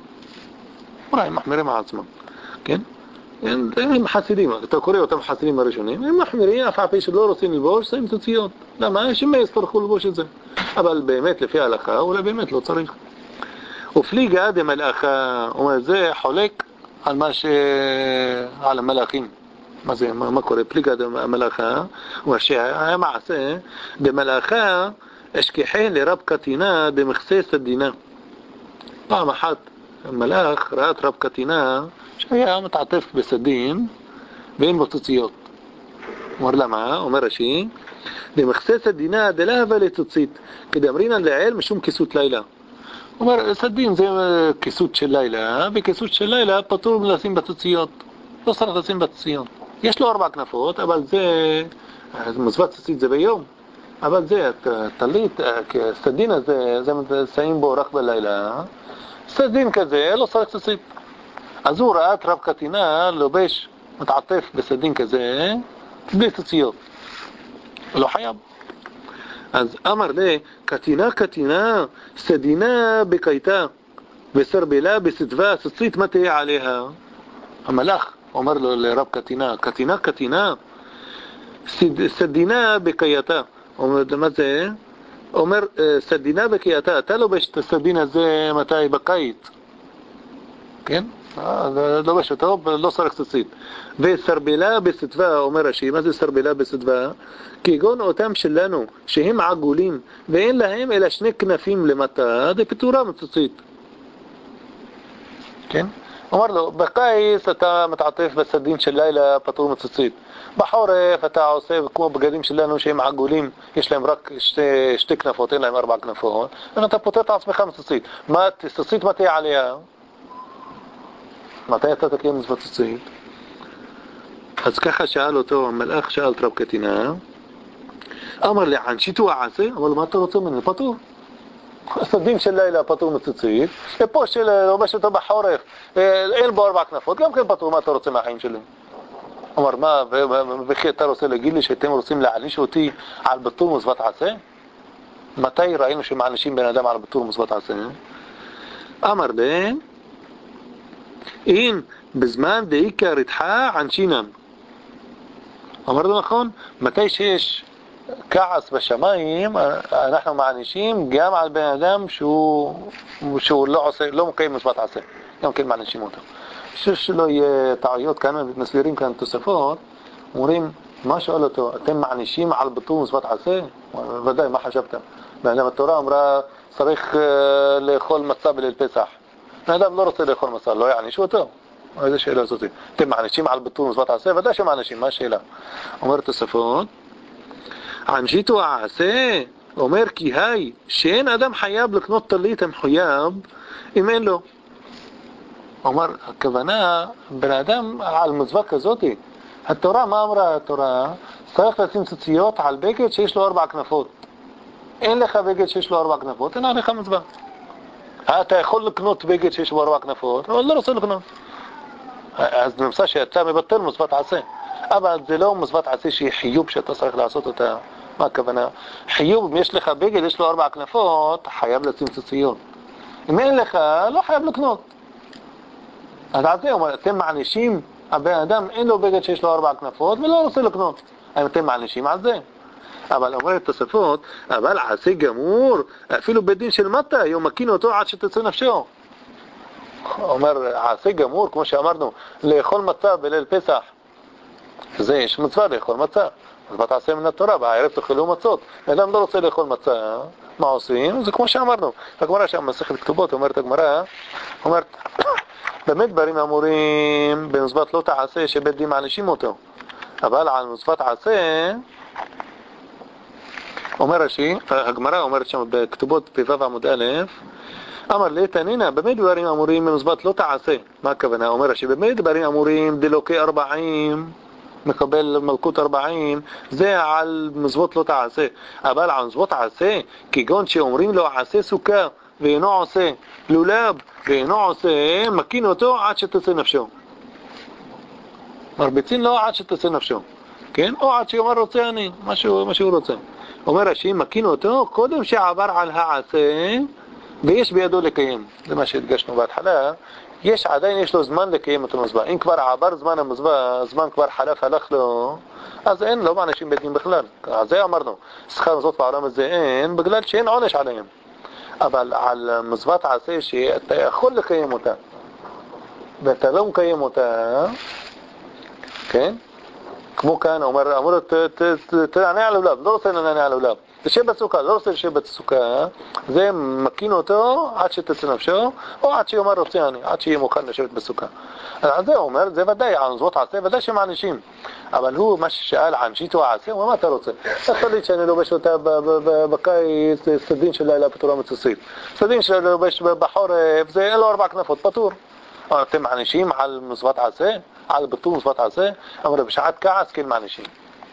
אולי הם מחמירים על עצמם, כן? הם חסידים, אתה קורא אותם חסידים הראשונים, הם מחמירים, אף פעם שלא רוצים ללבוש, שמים ציציות. למה? שמה יצטרכו ללבוש את זה. אבל באמת לפי ההלכה, אולי באמת לא צריך. ופליגה דמלאכה, אומר זה חולק על מה ש... על המלאכים. מה זה, מה, מה קורה? פליגה דמלאכה, הוא שהיה מעשה, דמלאכה אשכחה לרב קטינה דמכסה סדינה. פעם אחת המלאך ראה את רב קטינה שהיה מתעטף בסדין ואין בו ציציות. אומר למה? אומר רש"י, דמכסה סדינה דלהבה לציצית, כדאמרינן לעיל משום כיסות לילה. אומר, סדין זה כיסות של לילה, וכיסות של לילה פטור לשים בציציות. לא צריך לשים בציציות. יש לו ארבע כנפות, אבל זה, מצוות ציצית זה ביום. אבל זה, טלית, סדין הזה, זה שמים בו רק בלילה. סדין כזה, לא צריך ציצית. אז הוא ראה את רב קטינה, לובש, מתעטף בסדין כזה, בלי ציציות. לא חייב. אז אמר לי, קטינה קטינה, סדינה בקייתה, וסרבלה בסדווה, ציצית מה תהיה עליה? המלאך אומר לו לרב קטינה, קטינה קטינה, סד, סדינה בקייתה. אומר, מה זה? אומר, סדינה בקייתה, אתה לובש את הסדין הזה מתי? בקיץ. כן? לובש אותו, לא צריך ציצית. וסרבלה בסדווה, אומר רש"י, מה זה סרבלה בסדווה? כגון אותם שלנו, שהם עגולים, ואין להם אלא שני כנפים למטה, זה פטורה מציצית. כן? אומר לו, בקיץ אתה מתעטף בסדין של לילה פטור מציצית. בחורף אתה עושה כמו בגדים שלנו שהם עגולים, יש להם רק שתי, שתי כנפות, אין להם ארבע כנפות, ואתה פוטר את עצמך מציצית. מה, ציצית מה תהיה עליה? מתי אתה תקיים מצוות ציצית? אז ככה שאל אותו המלאך, שאל את רב קטינה, אמר לי, ענשיתו עשה? אמר לו, מה אתה רוצה ממני? פטור. סדין של לילה פטור מציצית, ופה של לובש אותו בחורף, אין בו ארבע כנפות, גם כן פטור, מה אתה רוצה מהחיים שלי? אמר מה, וכי אתה רוצה להגיד לי שאתם רוצים להעניש אותי על ביטול מצוות עשה? מתי ראינו שמענישים בן אדם על ביטול מצוות עשה? אמר בן, אין בזמן דאיקה רתחה ענשינן. אמר לו נכון, מתי שיש כעס בשמיים, אנחנו מענישים גם על בן אדם שהוא, שהוא לא עושה, לא מקיים מצוות עשה. גם כן מענישים אותו. בשביל שלא יהיה טעויות כאן, מסבירים כאן תוספות, אומרים, מה שואל אותו, אתם מענישים על ביטול מצוות עשה? ודאי, מה חשבת? בן אדם התורה אמרה, צריך לאכול מצה בליל פסח. בן אדם לא רוצה לאכול מצה, לא יענישו אותו? איזה שאלה זאת? אתם מענישים על ביטול מצוות עשה? ודאי שמענישים, מה השאלה? אומר תוספות, ענשיתו העשה, אומר כי היי, שאין אדם חייב לקנות טלית המחויב אם אין לו. אומר, הכוונה, בן אדם על מצווה כזאת, התורה, מה אמרה התורה? צריך לשים ציציות על בגד שיש לו ארבע כנפות. אין לך בגד שיש לו ארבע כנפות, אין עליך מצווה. אתה יכול לקנות בגד שיש לו ארבע כנפות, אבל לא רוצה לקנות. אז נמצא שאתה מבטל מצוות עשה. אבל זה לא מצוות עשה שהיא חיוב שאתה צריך לעשות אותה. מה הכוונה? חיוב, אם יש לך בגד, יש לו ארבע כנפות, חייב לשים ציציות. אם אין לך, לא חייב לקנות. אז על זה אומר, אתם מענישים, הבן אדם אין לו בגד שיש לו ארבע כנפות ולא רוצה לקנות. האם אתם מענישים על זה? אבל אומרת תוספות, אבל עשה גמור, אפילו בדין של מטה, יום מכין אותו עד שתצא נפשו. אומר, עשה גמור, כמו שאמרנו, לאכול מצה בליל פסח. זה יש מצווה לאכול מצה. אז מה תעשה מן התורה? בערב תאכלו מצות. אדם לא רוצה לאכול מצה, מה עושים? זה כמו שאמרנו. הגמרא שם מסכת כתובות, אומרת הגמרא, אומרת, באמת דברים אמורים במצוות לא תעשה שבית דין מענישים אותו. אבל על מצוות עשה, אומר רש"י, הגמרא אומרת שם בכתובות פ"ו עמוד א', אמר לי תנינה, באמת דברים אמורים במצוות לא תעשה. מה הכוונה? אומר רש"י, באמת דברים אמורים דלוקי ארבעים, מקבל מלכות ארבעים, זה על מצוות לא תעשה. אבל על מצוות עשה, כגון שאומרים לו עשה סוכה ואינו עושה, לולב ואינו עושה, מכין אותו עד שתצא נפשו. מרביצין לו עד שתצא נפשו, כן? או עד שיאמר רוצה אני, מה שהוא, מה שהוא רוצה. אומר רש"י, מכין אותו קודם שעבר על העשה ויש בידו לקיים. זה מה שהדגשנו בהתחלה. יש עדיין, יש לו זמן לקיים את המזבח. אם כבר עבר זמן המזבח, הזמן כבר חלף, הלך לו, אז אין, לא מענישים בית דין בכלל. אז זה אמרנו, שכר מזבח בעולם הזה אין, בגלל שאין עונש עליהם. אבל על מזבח עשה שאתה יכול לקיים אותה, ואתה לא מקיים אותה, כן? כמו כאן, אומר, אמרו לו, תענה על הלולב, לא רוצה לענה על הלולב. תשב בסוכה, לא רוצה לשב בסוכה, זה מכין אותו עד שתצא נפשו, או עד שיאמר רוצה אני, עד שיהיה מוכן לשבת בסוכה. אז זה אומר, זה ודאי, על מצוות עשה, ודאי שמענישים. אבל הוא, מה ששאל, ענשיתו עשה, הוא אומר, מה אתה רוצה? תחליט שאני לובש אותה בקיץ, סדין של לילה פטורה מצוסית. סדין שאני לובש בחורף, זה אין לו ארבע כנפות, פטור. אתם מענישים על מצוות עשה? על ביטול מצוות עשה? אמרו, בשעת כעס כן מענישים.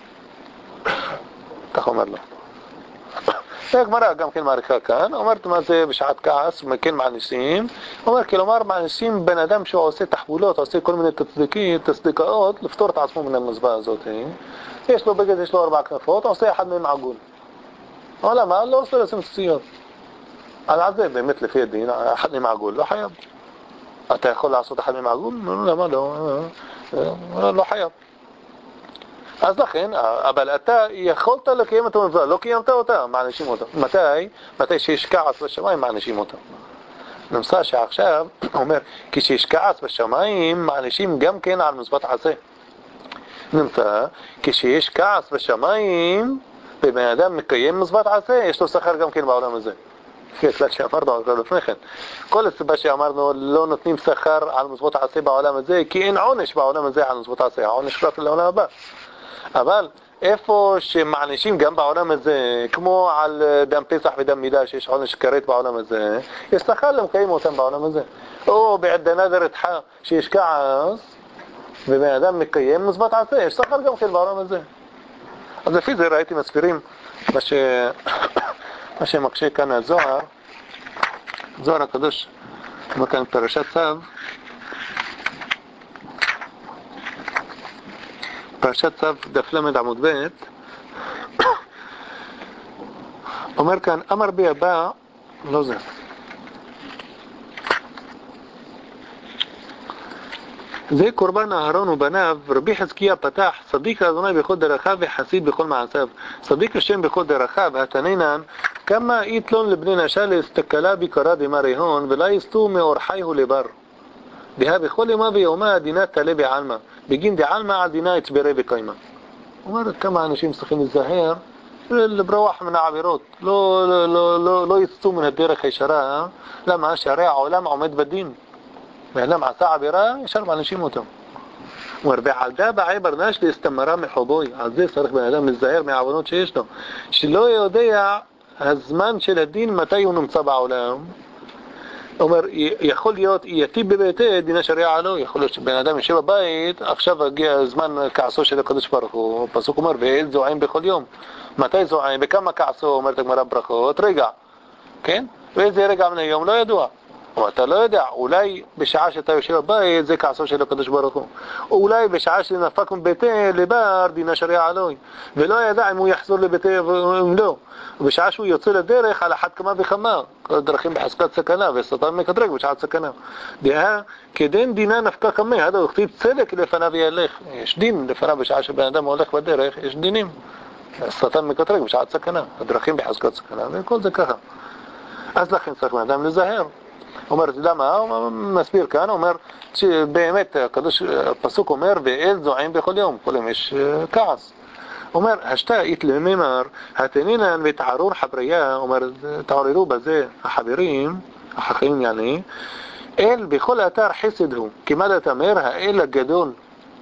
כך אומר לו. הגמרא גם כן מעריכה כאן, אומרת מה זה בשעת כעס, כן מענישים, אומר כלומר מענישים בן אדם שהוא עושה תחבולות, עושה כל מיני תצדיקות, לפתור את עצמו מן המזבח הזאת. יש לו בגד, יש לו ארבע כנפות, עושה אחד מהם עגול. אבל למה? לא עושה לשים ציציות. על זה באמת לפי הדין, אחד מהם עגול, לא חייב. אתה יכול לעשות אחד מהם עגול? למה לא? לא חייב. אז לכן, אבל אתה יכולת לקיים את המצווה, לא קיימת אותה, מענישים אותה. מתי? מתי שיש כעס בשמיים, מענישים אותה. נמצא שעכשיו, אומר, כשיש כעס בשמיים, מענישים גם כן על מצוות עשה. נמצא, כשיש כעס בשמיים, ובן אדם מקיים מצוות עשה, יש לו שכר גם כן בעולם הזה. לפי הכלל שאמרנו כבר לפני כן. כל הסיבה שאמרנו לא נותנים שכר על מצוות עשה בעולם הזה, כי אין עונש בעולם הזה על מצוות עשה, העונש רק לעולם הבא. אבל איפה שמענישים גם בעולם הזה, כמו על דם פסח ודם מידה שיש עונש כרת בעולם הזה, יש שכר למקיים אותם בעולם הזה. או בעד נדר רתחה שיש כעס ובן אדם מקיים מצוות עשה, יש שכר גם כן בעולם הזה. אז לפי זה ראיתי מסבירים מה ש... מה שמקשה כאן הזוהר, זוהר הקדוש, כמו כאן פרשת צו, פרשת צו דף למד עמוד ב' אומר כאן, אמר בי הבא, לא זה. זה קורבן אהרון ובניו, רבי חזקיה פתח, צדיק אדוני בכל דרכיו וחסיד בכל מעשיו. צדיק השם בכל דרכיו, התנינן, כמה איתלון לבני נשה להסתכלה ביקרה דמרי הון, ולא יסתו מאורחייהו לבר. דהה בכל ימה ויומה דינה תלה בעלמה, בגין דעלמה על דינה יצברה בקיימה. אומר כמה אנשים צריכים להיזהר לברוח מן העבירות, לא, לא, לא, לא, לא יסתו מן הדרך הישרה. למה? שהרי העולם עומד בדין. ואדם עשה עבירה, ישר מענישים אותו. אומר, ועל דה בעי ברנש להסתמרה מחובוי. על זה צריך בן אדם להיזהר מהעוונות שיש לו. שלא יודע הזמן של הדין מתי הוא נמצא בעולם. אומר, יכול להיות, יתיב בביתי דינה שריעה לו. יכול להיות שבן אדם יושב בבית, עכשיו הגיע הזמן כעסו של הקדוש ברוך הוא. פסוק אומר, ואל זועם בכל יום. מתי זועם? בכמה כעסו? אומרת הגמרא ברכות, רגע. כן? ואיזה רגע מן היום? לא ידוע. או אתה לא יודע, אולי בשעה שאתה יושב בבית זה כעסו של הקדוש ברוך הוא, או אולי בשעה שנפק מביתי לבר דינה שריעה עלוי, ולא ידע אם הוא יחזור לביתי או לא, ובשעה שהוא יוצא לדרך על אחת כמה וכמה, כל הדרכים בחזקת סכנה, וסטן מקטרג בשעת סכנה. דהה כדין דינה נפקה כמה, הדו הכתיב צדק לפניו ילך. יש דין לפניו בשעה שבן אדם הולך בדרך, יש דינים. סטן מקטרג בשעת סכנה, הדרכים בחזקת סכנה, וכל זה ככה. אז לכן צריך בן אדם לזהר. אומר, למה? הוא מסביר כאן, אומר שבאמת הקדוש, הפסוק אומר, ואל זועם בכל יום, כל יום יש כעס. אומר, השתה יתלממר, התנינן ותערור חבריה, אומר, תעוררו בזה החברים, החכמים יעני, אל בכל אתר חסד הוא, כמד התאמר, האל הגדול.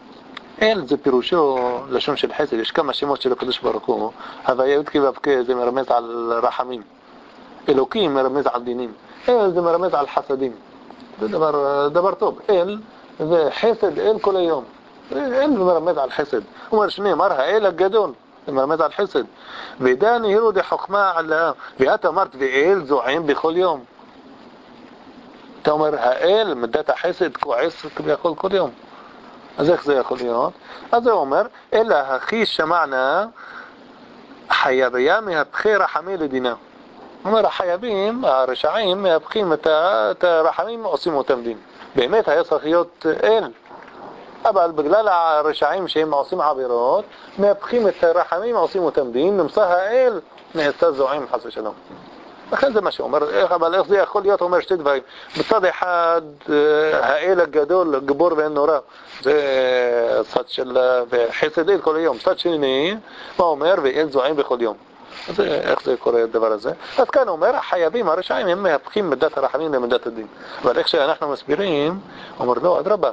אל זה פירושו לשון של חסד, יש כמה שמות של הקדוש ברוך הוא, הוויה יודקי ואבקה זה מרמז על רחמים, אלוקים מרמז על דינים. אל זה מרמז על חסדים, זה דבר, דבר טוב. אל זה חסד, אל כל היום, אל זה מרמז על חסד. הוא אומר שני, אמר האל הגדול, זה מרמז על חסד. ודן הירו דחוכמה עלה, ואת אמרת ואל זועם בכל יום. אתה אומר האל מדת החסד כועס כביכול כל יום, אז איך זה יכול להיות? אז הוא אומר, אלא הכי שמענה חייביה מהפכי רחמי לדינה. אומר, החייבים, הרשעים, מהפכים את הרחמים, עושים אותם דין. באמת היה צריך להיות אל. אבל בגלל הרשעים שהם עושים עבירות, מהפכים את הרחמים, עושים אותם דין, נמצא האל, נעשה זועם חס ושלום. לכן זה מה שאומר, אבל איך זה יכול להיות? אומר שתי דברים. בצד אחד, האל הגדול, גבור ואין נורא, זה צד של חסד אל כל היום. צד שני, מה אומר? ואל זועם בכל יום. אז איך זה קורה הדבר הזה? אז כאן אומר, החייבים, הרשעים, הם מהפכים מדת הרחמים למדת הדין. אבל איך שאנחנו מסבירים, אומר לא, אדרבה.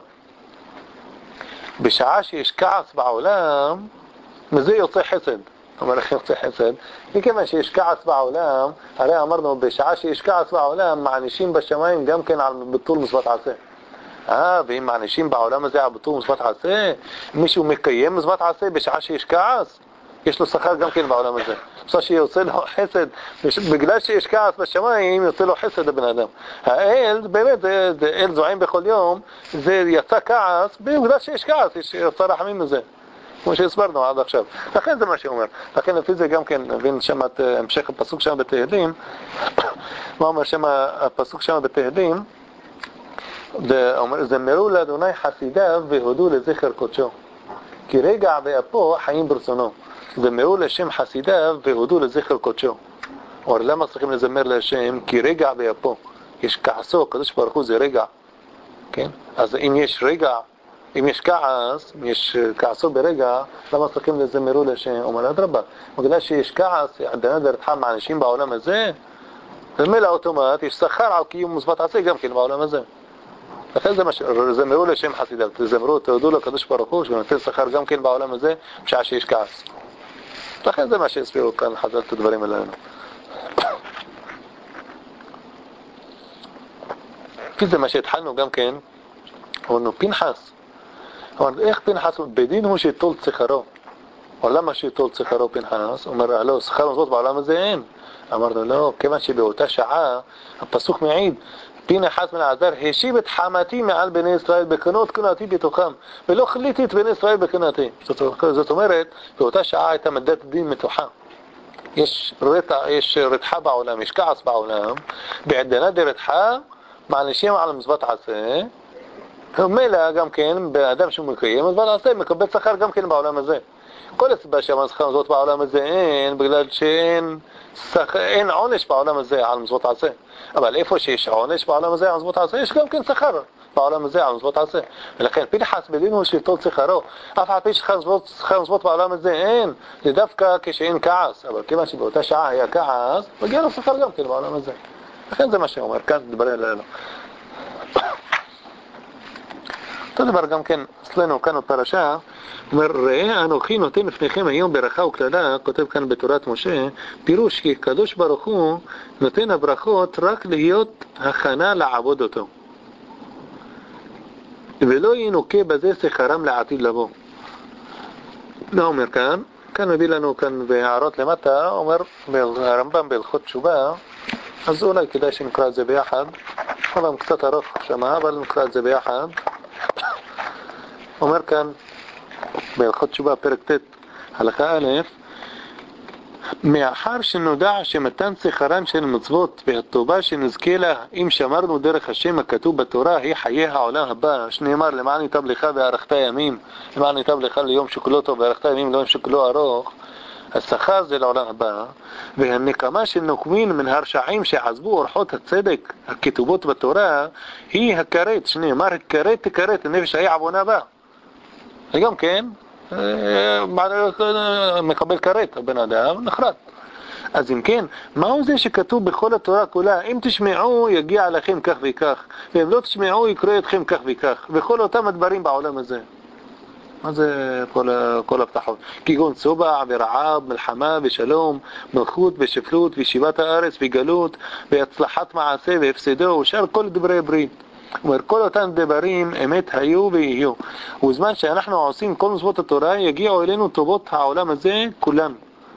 בשעה שיש כעס בעולם, מזה יוצא חסד. אומר איך יוצא חסד? מכיוון שיש כעס בעולם, הרי אמרנו, בשעה שיש כעס בעולם, מענישים בשמיים גם כן על ביטול מצוות עשה. אה, ואם מענישים בעולם הזה על ביטול מצוות עשה, מישהו מקיים מצוות עשה בשעה שיש כעס? יש לו שכר גם כן בעולם הזה. בסדר שיוצא לו חסד, בגלל שיש כעס בשמיים, יוצא לו חסד לבן אדם. האל, באמת, זה, זה אל זועם בכל יום, זה יצא כעס, בגלל שיש כעס, יש יוצא רחמים מזה. כמו שהסברנו עד עכשיו. לכן זה מה שאומר. לכן לפי זה גם כן, נבין שם את המשך הפסוק שם בתהילים, מה אומר שם הפסוק שם בתהילים, זה אומר, זמרו לאדוני חסידיו והודו לזכר קודשו. כי רגע באפו חיים ברצונו. זמרו לשם חסידיו והודו לזכר קודשו. אומר, למה צריכים לזמר לשם? כי רגע באפו. יש כעסו, הקדוש ברוך הוא זה רגע. כן? אז אם יש רגע, אם יש כעס, אם יש כעסו ברגע, למה צריכים לזמרו לשם? אומר, אדרבה. בגלל שיש כעס, עדנה דרתך מאנשים בעולם הזה, ומילא אוטומט, יש שכר על קיום מצוות עשה גם כן בעולם הזה. לכן זה מה שזמרו לשם חסידיו, תזמרו, תודו לקדוש ברוך הוא, שנותן שכר גם כן בעולם הזה, בשעה שיש כעס. לכן זה מה שהסבירו כאן חז"ל את הדברים אלינו. לפי זה מה שהתחלנו גם כן, אמרנו פנחס. אמרנו, איך פנחס? בדין הוא שיטול שכרו. או למה שיטול שכרו פנחס? אומר, לא, שכר מצוות בעולם הזה אין. אמרנו, לא, כיוון שבאותה שעה, הפסוק מעיד, פינחס בן אלעזר השיב את חמתי מעל בני ישראל בקנות קנאתי בתוכם, ולא כליתי את בני ישראל בקנאתי. זאת אומרת, באותה שעה הייתה מידת דין מתוחה. יש רתע, יש רתחה בעולם, יש כעס בעולם, בעדנה דרתחה מענישים על מצוות עשה, ומילא גם כן, באדם שהוא מקיים, מצוות עשה מקבל שכר גם כן בעולם הזה. כל הסיבה שהמסחר הזאת בעולם הזה אין, בגלל שאין שכר, אין עונש בעולם הזה על מצוות עשה. אבל איפה שיש עונש בעולם הזה על מצוות עשה, יש גם כן שכר בעולם הזה על מצוות עשה. ולכן פינחס בדין הוא שליטות שכרו. אף על פי שכר מצוות בעולם הזה אין, זה דווקא כשאין כעס. אבל כיוון שבאותה שעה היה כעס, מגיע לו שכר גם כן בעולם הזה. לכן זה מה שאומר, כאן תדבר אלינו. אותו דבר גם כן, אצלנו כאן בפרשה, אומר, ראה אנוכי נותן לפניכם היום ברכה וקללה, כותב כאן בתורת משה, פירוש כי קדוש ברוך הוא נותן הברכות רק להיות הכנה לעבוד אותו. ולא ינוקה בזה שכרם לעתיד לבוא. מה אומר כאן? כאן מביא לנו כאן בהערות למטה, אומר הרמב"ם בהלכות תשובה, אז אולי כדאי שנקרא את זה ביחד, אבל קצת ארוך שמה, אבל נקרא את זה ביחד. אומר כאן בהלכות תשובה פרק ט' הלכה א', מאחר שנודע שמתן שכרן של מצוות והטובה שנזכה לה אם שמרנו דרך השם הכתוב בתורה היא חיי העולם הבא, שנאמר למען ייטב לך וארכת ימים, למען ייטב לך ליום שכולו טוב וארכת ימים ליום שכולו ארוך, השכר זה לעולם הבא, והנקמה של נוקמין מן הרשעים שעזבו אורחות הצדק הכתובות בתורה היא הכרת, שנאמר הכרת תכרת הנפש ההיא עוונה בה. וגם כן מקבל כרת הבן אדם נחרט. אז אם כן, מהו זה שכתוב בכל התורה כולה, אם תשמעו יגיע לכם כך וכך, ואם לא תשמעו יקרה אתכם כך וכך, וכל אותם הדברים בעולם הזה. מה זה כל, כל הבטחות? כגון צובע ורעב, מלחמה ושלום, מלכות ושפלות ושיבת הארץ וגלות והצלחת מעשה והפסדו ושאר כל דברי ברית. אומר, כל אותם דברים אמת היו ויהיו. ובזמן שאנחנו עושים כל מצוות התורה, יגיעו אלינו טובות העולם הזה כולן.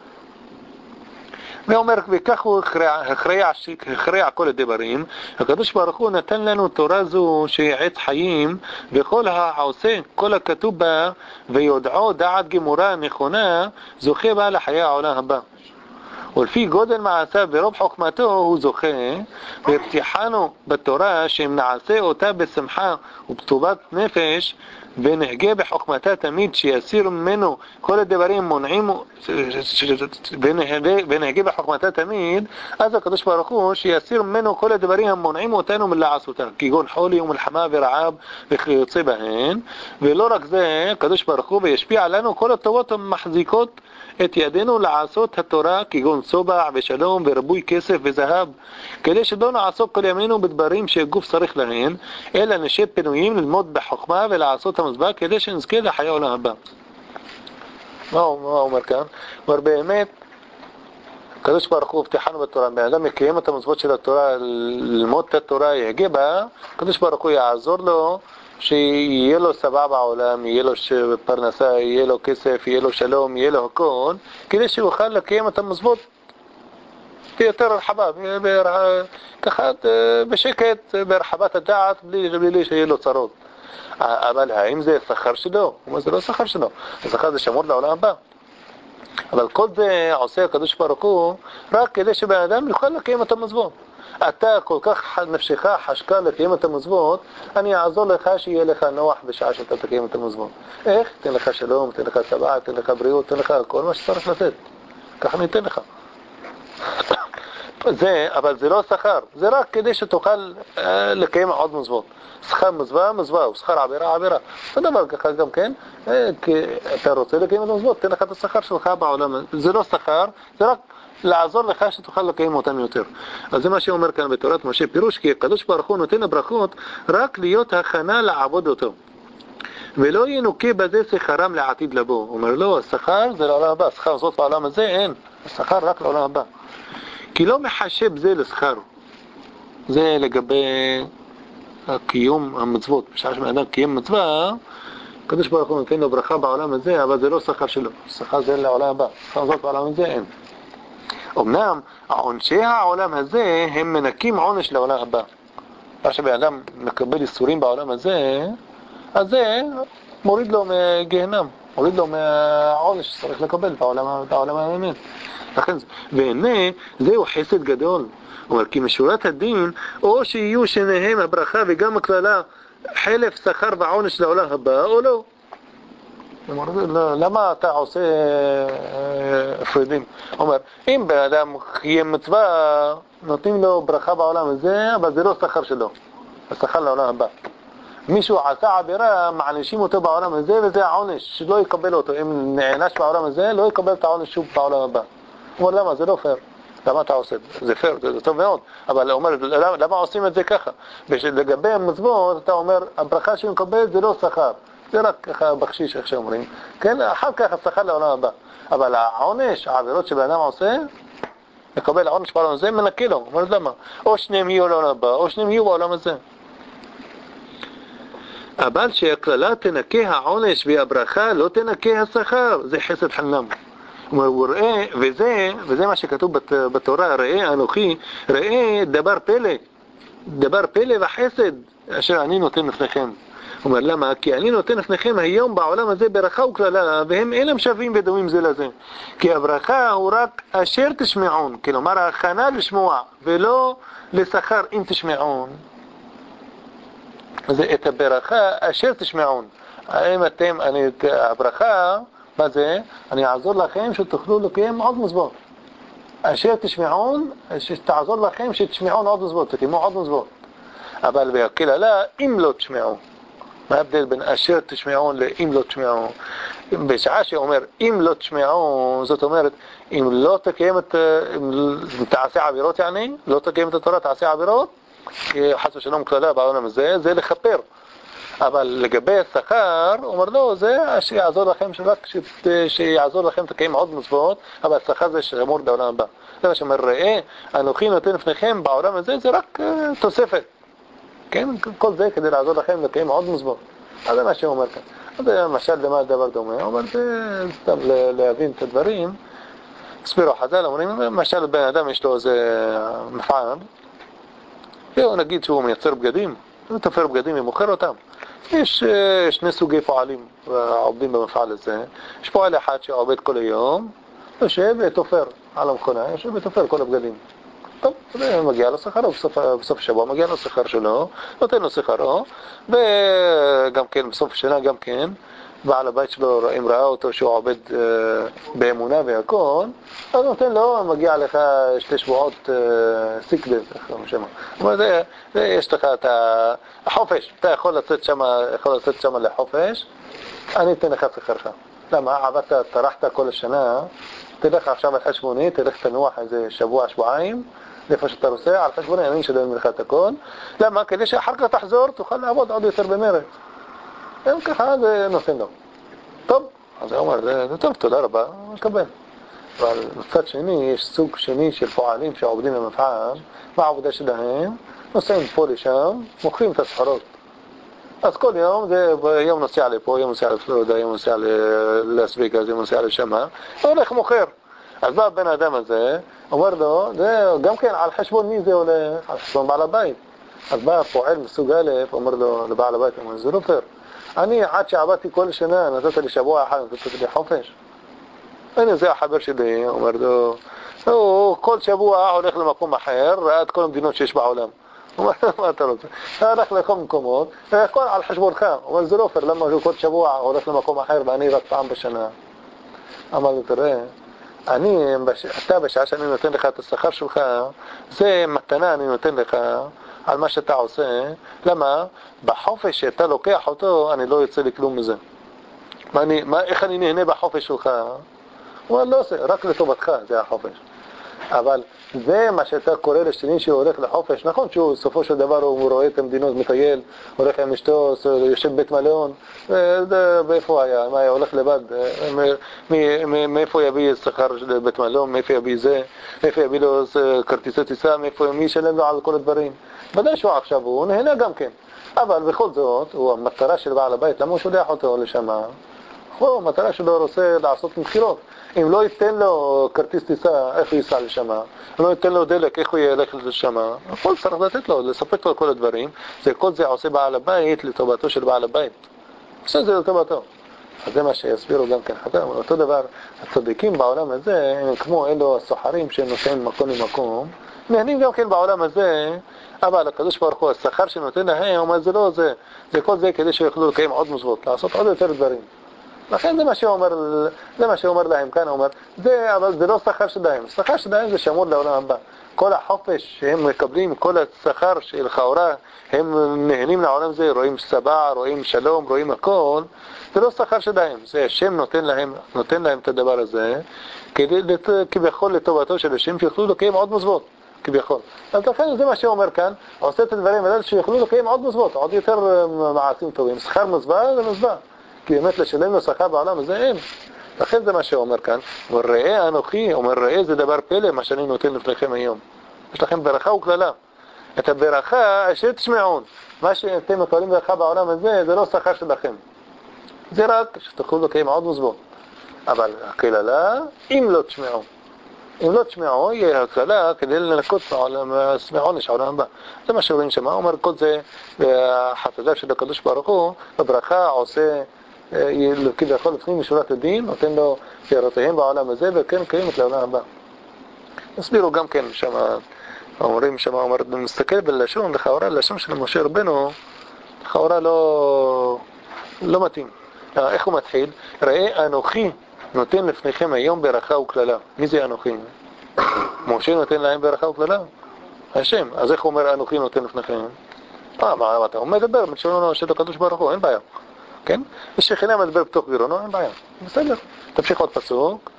ואומר, וכך הוא הכריע, הכריע כל הדברים. הקדוש ברוך הוא נתן לנו תורה זו שהיא עץ חיים, וכל העושה, כל הכתוב בה, ויודעו דעת גמורה נכונה, זוכה בה לחיי העולם הבא. ולפי גודל מעשיו ורוב חוכמתו הוא זוכה, והבטיחנו בתורה שאם נעשה אותה בשמחה ובטובת נפש ונהגה בחוכמתה תמיד שיסיר ממנו כל הדברים מונעים ונהגה בחוכמתה תמיד, אז הקדוש ברוך הוא שיסיר ממנו כל הדברים המונעים אותנו מלעשותה, כגון חולי ומלחמה ורעב וכיוצא בהן. ולא רק זה, הקדוש ברוך הוא וישפיע עלינו כל הטובות המחזיקות את ידינו לעשות התורה, כגון צובע ושלום וריבוי כסף וזהב, כדי שלא נעסוק כל ימינו בדברים שהגוף צריך להן, אלא נשב פנויים ללמוד בחוכמה ולעשות המזבח, כדי שנזכה לחיי העולם הבא. מה הוא אומר כאן? אומר באמת, הקדוש ברוך הוא הבטיחנו בתורה, באדם יקיים את המצוות של התורה, ללמוד את התורה, יהגה בה, הקדוש ברוך הוא יעזור לו, שיהיה לו סבבה בעולם, יהיה לו פרנסה, יהיה לו כסף, יהיה לו שלום, יהיה לו הכל, כדי שיוכל לקיים את המצוות ביותר רחבה, ככה בשקט, ברחבת הדעת, בלי, בלי שיהיה לו צרות. אבל האם זה שכר שלו? הוא אומר, זה לא שכר שלו, השכר זה שמור לעולם הבא. אבל כל זה עושה הקדוש ברוך הוא רק כדי שבאדם יוכל לקיים את המצוות. אתה כל כך נפשך חשקה לקיים את המצוות, אני אעזור לך שיהיה לך נוח בשעה שאתה תקיים את המצוות. איך? תן לך שלום, תן לך צבא, תן לך בריאות, תן לך כל מה שצריך לתת. ככה אני אתן לך. זה, אבל זה לא שכר, זה רק כדי שתוכל אה, לקיים עוד מצוות. שכר מצווה, מצווה, ושכר עבירה, עבירה. זה דבר ככה גם כן, אה, כי אתה רוצה לקיים את המצוות, תן לך את השכר שלך בעולם. זה לא שכר, זה רק לעזור לך שתוכל לקיים אותם יותר. אז זה מה שאומר כאן בתורת משה, פירוש כי הקדוש ברוך הוא נותן הברכות רק להיות הכנה לעבוד אותו. ולא ינוקה בזה שכרם לעתיד לבוא. הוא אומר, לא, השכר זה לעולם הבא, השכר זאת בעולם הזה אין, השכר רק לעולם הבא. כי לא מחשב זה לשכר. זה לגבי הקיום המצוות. בשעה שמאדם קיים מצווה, הקדוש ברוך הוא נותן לו ברכה בעולם הזה, אבל זה לא שכר שלו. שכר זה לעולם הבא. שכר זאת בעולם הזה אין. אמנם עונשי העולם הזה הם מנקים עונש לעולם הבא. מה שבן אדם מקבל איסורים בעולם הזה, אז זה מוריד לו מגהנם, מוריד לו מהעונש שצריך לקבל בעולם, בעולם האמת. לכן, והנה, זהו חסד גדול. הוא אומר, כי משורת הדין, או שיהיו שניהם הברכה וגם הכללה, חלף שכר ועונש לעולם הבא, או לא. הוא אומר, למה אתה עושה פרידים? הוא אומר, אם בן אדם קיים מצווה, נותנים לו ברכה בעולם הזה, אבל זה לא שכר שלו, השכר לעולם הבא. מישהו עשה עבירה, מענישים אותו בעולם הזה, וזה העונש, שלא יקבל אותו. אם נענש בעולם הזה, לא יקבל את העונש שוב בעולם הבא. הוא אומר, למה? זה לא פייר. למה אתה עושה? זה פייר, זה טוב מאוד. אבל הוא אומר, למה, למה עושים את זה ככה? לגבי המצוות, אתה אומר, הברכה שהוא מקבל זה לא שכר. זה רק ככה בקשיש, איך שאומרים. כן, אחר כך השכר לעולם הבא. אבל העונש, העבירות שבן אדם עושה, מקבל העונש בעולם הזה, מנקה לו. הוא אומר, למה? או שניהם יהיו לעולם הבא, או שניהם יהיו בעולם הזה. אבל שהכללה תנקה העונש והברכה, לא תנקה השכר. זה חסד חנם. הוא ראה, וזה, וזה מה שכתוב בת, בתורה, ראה אנוכי, ראה דבר פלא, דבר פלא וחסד, אשר אני נותן לפניכם. הוא אומר, למה? כי אני נותן לפניכם היום בעולם הזה ברכה וכללה, והם אינם שווים ודומים זה לזה. כי הברכה הוא רק אשר תשמעון, כלומר ההכנה לשמוע, ולא לשכר אם תשמעון. זה את הברכה אשר תשמעון. האם אתם, אני, הברכה, מה זה? אני אעזור לכם שתוכלו לקיים עוד מצוות. אשר תשמעון, שתעזור לכם שתשמעון עוד מצוות, תקיימו עוד מצוות. אבל בהקללה, אם לא תשמעו. מה ההבדל בין אשר תשמעון לאם לא תשמעו? בשעה שאומר אם לא תשמעו, זאת אומרת, אם לא תקיים את, אם תעשה עבירות יעני, לא תקיים את התורה, תעשה עבירות, חס ושלום כללה בעולם הזה, זה לחפר. אבל לגבי השכר, הוא אומר לו, זה שיעזור לכם, שרק שיעזור לכם תקיים עוד מצוות, אבל השכר זה שאמור בעולם הבא. זה מה שאומר, ראה, אנוכי נותן לפניכם בעולם הזה, זה רק תוספת. כן? כל זה כדי לעזור לכם לקיים עוד מצוות. אז זה מה שהוא אומר כאן. אז זה למשל למה הדבר דומה. הוא אומר, זה סתם להבין את הדברים. ספירו חז"ל, אומרים, למשל בן אדם יש לו איזה מפעל, נגיד שהוא מייצר בגדים, הוא תופר בגדים ומוכר אותם. יש שני סוגי פועלים עובדים במפעל הזה. יש פועל אחד שעובד כל היום, יושב ותופר על המכונה, יושב ותופר כל הבגדים. טוב, זה מגיע לו שכר, בסוף, בסוף השבוע מגיע לו שכר שלו, נותן לו שכרו, וגם כן בסוף השנה גם כן, בעל הבית שלו, אם ראה אותו שהוא עובד אה, באמונה והכל, אז נותן לו, מגיע לך שתי שבועות אה, סיקדב, איך לא משמע. זאת אומרת, זה, זה, יש לך את החופש, אתה יכול לצאת שם, יכול לצאת שם לחופש, אני אתן לך שכרך. למה? עבדת, טרחת כל השנה, תלך עכשיו על חשבוני, תלך תנוח איזה שבוע, שבועיים, איפה שאתה רוצה, על חשבוני, אני אשלם לך את הכל. למה? כדי שאחר כך תחזור, תוכל לעבוד עוד יותר במרד. הם ככה, זה נותן לו. טוב, אז הוא אומר, זה, זה טוב, תודה רבה, מקבל. אבל מצד שני, יש סוג שני של פועלים שעובדים במפעל, בעבודה שלהם, נוסעים פה לשם, מוכרים את הסחרות. אז כל יום, זה יום נוסע לפה, יום נוסע לפלורידה, יום נוסע ללאס וגאס, יום נוסע לשם, הוא הולך מוכר. אז בא הבן האדם הזה, אומר לו, זה גם כן על חשבון מי זה הולך? על חשבון בעל הבית. אז בא פועל מסוג א', אומר לו לבעל הבית, אומר, זה לא פייר. אני עד שעבדתי כל שנה, נתת לי שבוע אחד, נתת לי חופש. הנה זה החבר שלי, אומר לו, הוא כל שבוע הולך למקום אחר, ראה את כל המדינות שיש בעולם. הוא אומר, מה אתה רוצה? הלך לכל מקומות, הכל על חשבונך. הוא אומר, זה לא פייר, למה הוא כל שבוע הולך למקום אחר ואני רק פעם בשנה? אמר לו, תראה, אני, אתה בשעה שאני נותן לך את השכר שלך, זה מתנה אני נותן לך על מה שאתה עושה. למה? בחופש שאתה לוקח אותו, אני לא יוצא לי כלום מזה. מה אני, מה, איך אני נהנה בחופש שלך? הוא אומר, לא עושה, רק לטובתך, זה החופש. אבל זה מה שאתה קורא לשני שהוא הולך לחופש. נכון שהוא סופו של דבר הוא רואה את המדינות, מטייל, הולך עם אשתו, יושב בית מלון, ואיפה היה? מה היה? הולך לבד. מאיפה יביא שכר לבית מלון? מאיפה יביא זה? מאיפה יביא לו כרטיסי טיסה? מאיפה מי ישלם לו על כל הדברים? ודאי שהוא עכשיו הוא נהנה גם כן. אבל בכל זאת, הוא המטרה של בעל הבית, למה הוא שולח אותו לשם? הוא מטרה שלו רוצה לעשות מבחירות. אם לא ייתן לו כרטיס טיסה, איך הוא ייסע לשם? אם לא ייתן לו דלק, איך הוא ילך לשם? הכל צריך לתת לו, לספק לו כל הדברים. זה כל זה עושה בעל הבית לטובתו של בעל הבית. עושה זה לטובתו. אז זה מה שיסבירו גם כן חז"ל. אותו דבר, הצדיקים בעולם הזה, הם כמו אלו הסוחרים שנותנים מקום למקום, נהנים גם כן בעולם הזה, אבל הקדוש ברוך הוא, השכר שנותן להם, אומר זה לא זה, זה כל זה כדי שיוכלו לקיים עוד מצוות, לעשות עוד יותר דברים. לכן זה מה שאומר, זה מה שאומר להם כאן, אומר, זה, אבל זה לא שכר שלהם, השכר שלהם זה שמור לעולם הבא. כל החופש שהם מקבלים, כל השכר של חאורה, הם נהנים לעולם זה, רואים סבא, רואים שלום, רואים הכל, זה לא שכר שלהם, זה השם נותן להם, נותן להם את הדבר הזה, כדי, כביכול לטובתו של השם, שיוכלו לקיים עוד מצוות, כביכול. אז לכן זה מה שאומר כאן, עושה את הדברים האלה שיוכלו לקיים עוד מצוות, עוד יותר מעשים טובים. שכר מצווה זה מצווה, כי באמת לשלם לו שכר בעולם הזה אין. לכן זה מה שאומר כאן, אומר ראה אנוכי, אומר ראה זה דבר פלא מה שאני נותן לפניכם היום. יש לכם ברכה וכללה. את הברכה אשר תשמעון, מה שאתם מקבלים ברכה בעולם הזה, זה לא שכר שלכם. זה רק שתוכלו לקיים עוד מצוות. אבל הכללה, אם לא תשמעו. אם לא תשמעו, יהיה הכללה כדי לנקות מעונש העולם הבא. זה מה שאומרים שמה, אומר כל זה, החסדיו של הקדוש ברוך הוא, בברכה עושה, כביכול לפנים משורת הדין, נותן לו פירותיהם בעולם הזה, וכן קיימת לעולם הבא. נסבירו גם כן שמה, אומרים שמה, אומר, מסתכל בלשון, לכאורה, לשון של משה רבנו, לכאורה לא, לא מתאים. איך הוא מתחיל? ראה אנוכי נותן לפניכם היום ברכה וכללה. מי זה אנוכי? משה נותן להם ברכה וכללה? השם. אז איך הוא אומר אנוכי נותן לפניכם? אה, מה אתה? הוא מדבר בלשונו של הקדוש ברוך הוא, אין בעיה. כן? ושכינה מדבר בתוך בירונו, אין בעיה. בסדר. תמשיך עוד פסוק.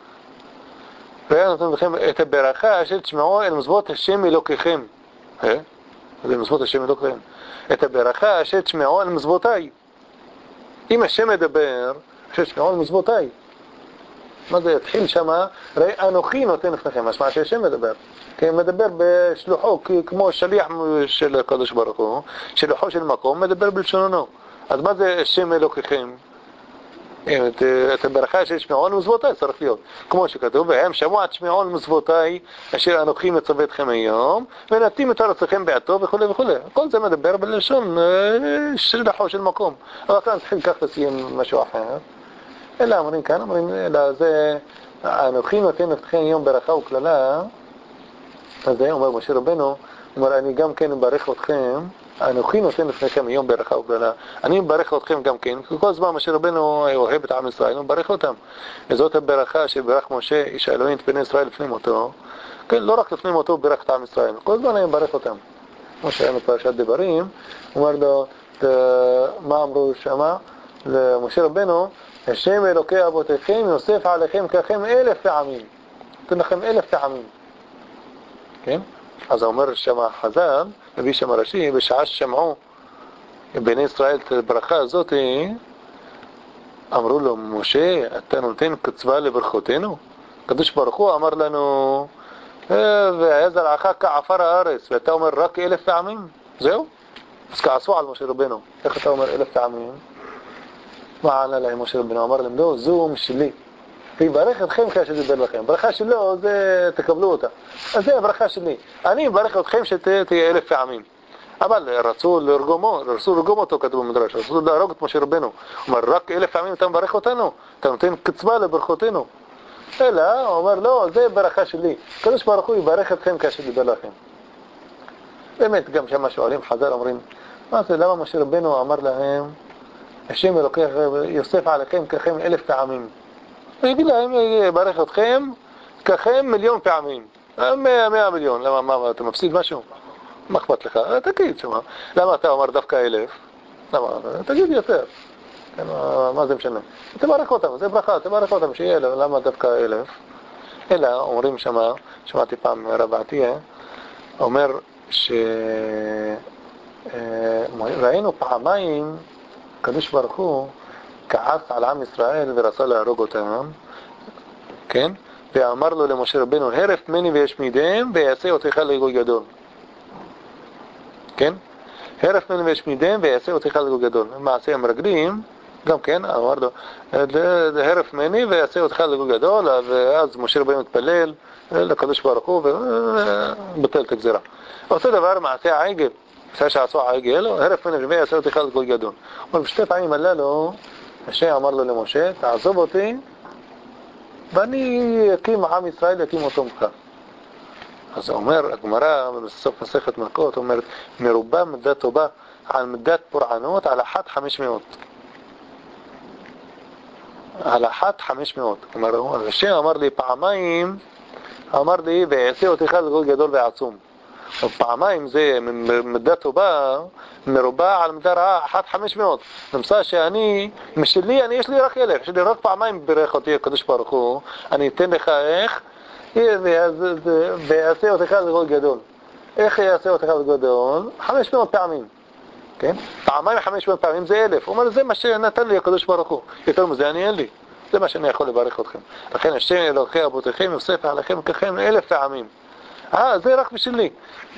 ראה נותן לפניכם את הברכה אשר תשמעו אל מצוות השם אלוקיכם. אה? זה מצוות השם אלוקיכם. את הברכה אשר תשמעו אל מצוותיי. אם השם מדבר, אשר תשמעו אל מצוותיי. מה זה יתחיל שמה? ראה אנוכי נותן לפניכם, משמע שהשם מדבר. כי הוא מדבר בשלוחו, כמו שליח של הקדוש ברוך הוא, שלוחו של מקום, מדבר בלשונו. אז מה זה השם אלוקיכם? את, את הברכה אשר תשמעו על מצוותיי צריך להיות. כמו שכתוב, והם שמעו עד תשמעו על מצוותיי, אשר אנוכי מצווה אתכם היום, ונתים את ארצכם בעתו וכו' וכו'. כל זה מדבר בלשון שלוחו של מקום. אבל כאן צריכים כך לסיים משהו אחר. אלא אומרים כאן, אומרים, אלא זה, אנוכי נותן לפניכם היום ברכה וכללה, אז זה אומר משה רבנו, אומר, אני גם כן מברך אתכם, אנוכי נותן לפניכם היום ברכה וכללה, אני מברך אתכם גם כן, כי כל זמן משה רבנו אוהב את עם ישראל, הוא מברך אותם. וזאת הברכה שברך משה, איש האלוהים את בני ישראל לפני מותו, כן, לא רק לפני מותו הוא ברך את עם ישראל, כל זמן אני מברך אותם. כמו שהיה בפרשת דברים, הוא אומר לו, מה אמרו שמה? למשה רבנו, השם אלוקי אבותיכם יוסף עליכם ככם אלף פעמים. נותן לכם אלף פעמים. כן? אז אומר שמה חז"ל, מביא שמה רש"י, בשעה ששמעו בני ישראל את הברכה הזאת, אמרו לו, משה, אתה נותן קצבה לברכותינו? הקדוש ברוך הוא אמר לנו, והיה זרעך כעפר הארץ, ואתה אומר רק אלף פעמים? זהו? אז כעסו על משה רבנו. איך אתה אומר אלף פעמים? מה ענה להם משה רבנו? אמר להם, לא, זו משלי. ויברך אתכם כאשר דיבר לכם. ברכה שלו, זה תקבלו אותה. אז זה הברכה שלי. אני מברך אתכם שתהיה אלף פעמים. אבל רצו לרגומו, רצו לרגום אותו, כתוב במדרש. רצו להרוג את משה רבנו. הוא אומר, רק אלף פעמים אתה מברך אותנו? אתה נותן קצבה לברכותינו. אלא, הוא אומר, לא, זה ברכה שלי. הקדוש ברוך הוא יברך אתכם כאשר דיבר לכם. באמת, גם שם שואלים, חז"ל אומרים, מה זה, למה משה רבנו אמר להם, השם אלוקי יוסף עליכם ככם אלף פעמים? הוא יגיד להם, יברך אתכם ככם מיליון פעמים. מאה, מאה מיליון. למה, מה, אתה מפסיד משהו? מה אכפת לך? תגיד שמה. למה אתה אומר דווקא אלף? למה? תגיד יותר. מה, מה זה משנה? תברך אותם, זה ברכה, תברך אותם, שיהיה אלף. למה דווקא אלף? אלא, אומרים שמה, שמעתי פעם רב עטיה, אומר ש... ראינו פעמיים, הקדוש ברוך הוא כעס על עם ישראל ורצה להרוג אותם, כן? ואמר לו למשה רבנו, הרף מני וישמידם ויעשה אותך לגוי גדול. כן? הרף מני וישמידם ויעשה אותך לגוי גדול. מעשה המרגלים, גם כן, אמר לו, הרף ממני ויעשה אותך לגוי גדול, ואז משה רבנו מתפלל לקדוש ברוך הוא ובטל את הגזירה. אותו דבר מעשה העגל, אחרי שעשו העגל, הרף ממני ויעשה אותך לגוי גדול. אבל בשתי פעמים הללו, השם אמר לו למשה, תעזוב אותי, ואני אקים עם ישראל, אקים אותו ממך. אז אומר, הגמרא בסוף מסכת מכות, אומרת, מרובה מידת טובה על מידת פורענות על אחת חמש מאות. על אחת חמש מאות. כלומר, השם אמר לי פעמיים, אמר לי, ויעשה אותך לגוי גדול ועצום. פעמיים זה מידת טובה, מרובה על מידה רעה, אחת חמש מאות. נמצא שאני, משלי, אני יש לי רק אלף, יש לי רק פעמיים ברך אותי הקדוש ברוך הוא, אני אתן לך איך, ויעשה אותך לגוי גדול. איך יעשה אותך לגוי גדול? חמש מאות פעמים. כן? פעמיים חמש מאות פעמים זה אלף. הוא אומר, זה מה שנתן לי הקדוש ברוך הוא. יותר מזה אני אין לי. זה מה שאני יכול לברך אתכם. לכן השם אלוקי אבותיכם יוסף עליכם ככם אלף פעמים. אה, זה רק בשבילי.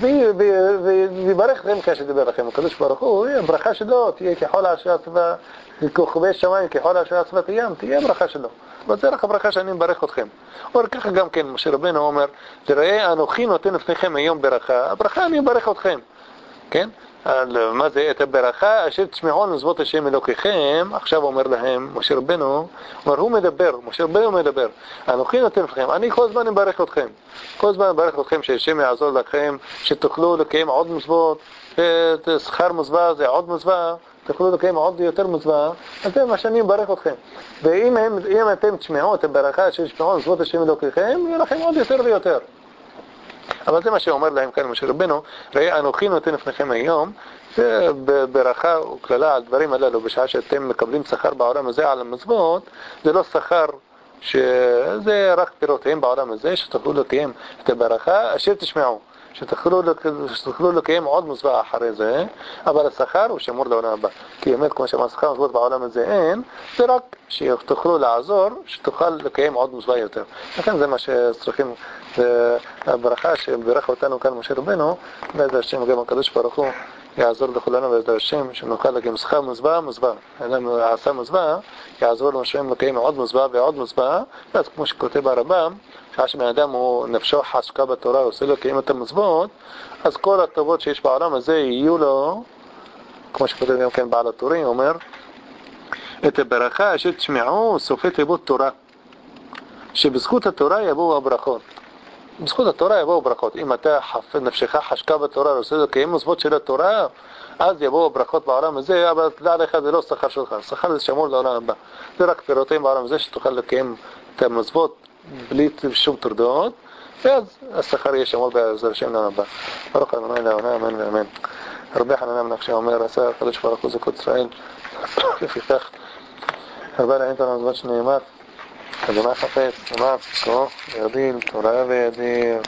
ויברך אתכם כשדבר לכם. הקדוש ברוך הוא, הברכה שלו תהיה ככל העשרה צבא, כוכבי שמיים, ככל העשרה צבא ים, תהיה הברכה שלו. אבל זה רק הברכה שאני מברך אתכם. אבל ככה גם כן, משה רבנו אומר, תראה, אנוכי נותן לפניכם היום ברכה, הברכה אני מברך אתכם. כן? מה זה? את הברכה אשר תשמעו למצוות השם אלוקיכם. עכשיו אומר להם משה רבנו, אומר הוא מדבר, משה רבנו מדבר, אנוכי נותן לכם, אני כל הזמן מברך אתכם, כל הזמן מברך אתכם שהשם יעזור לכם, שתוכלו לקיים עוד מצוות, שכר מצווה זה עוד מצווה, תוכלו לקיים עוד יותר מצווה. אז זה מה שאני מברך אתכם, ואם הם, אם אתם תשמעו את הברכה אשר תשמעו למצוות השם אלוקיכם, יהיה לכם עוד יותר ויותר. אבל זה מה שאומר להם כאן משה רבנו, ראה אנוכי נותן לפניכם היום, זה ברכה וכללה על דברים הללו, בשעה שאתם מקבלים שכר בעולם הזה על המצוות, זה לא שכר שזה רק פירותיהם בעולם הזה, שתוכלו לקיים את הברכה אשר תשמעו, שתוכלו, שתוכלו לקיים עוד מצווה אחרי זה, אבל השכר הוא שמור לעולם הבא. כי באמת, כמו שאמר, שכר מצוות בעולם הזה אין, זה רק שתוכלו לעזור, שתוכל לקיים עוד מצווה יותר. לכן זה מה שצריכים, הברכה שברך אותנו כאן משה רבנו, בעזרת השם גם הקדוש ברוך הוא יעזור לכולנו בעזרת השם, שנוכל לקיים שכר מצווה, מצווה. אדם עשה מצווה, יעזור לנו שהם לקיים עוד מצווה ועוד מצווה, ואז כמו שכותב הרמב"ם, שעה שבן אדם הוא נפשו חשקה בתורה, עושה לו לקיים את המצוות, אז כל הטובות שיש בעולם הזה יהיו לו, כמו שכותב גם כן בעל הטורים, אומר, את הברכה אשר תשמעו סופי תיבות תורה, שבזכות התורה יבואו הברכות. בזכות התורה יבואו ברכות. אם אתה נפשך חשקה בתורה, עושה לקיים מצוות של התורה, אז יבואו ברכות בעולם הזה, אבל תדע לך זה לא שכר שלך, שכר זה שמור לעולם הבא. זה רק פירותים בעולם הזה שתוכל לקיים את המצוות בלי שום טרדות, ואז השכר יהיה שמור בעזרת השם לעולם הבא. ברוך ה' לעולם, אמן ואמן. רבי חנניה בן עקשיא אומר, עשה הקדוש ברוך הוא זכות ישראל, לפיכך הרבה לעין תורה מצוות שנאמר, אדוני חפץ, נאמר, כה, ירדיל, תורה וידיר.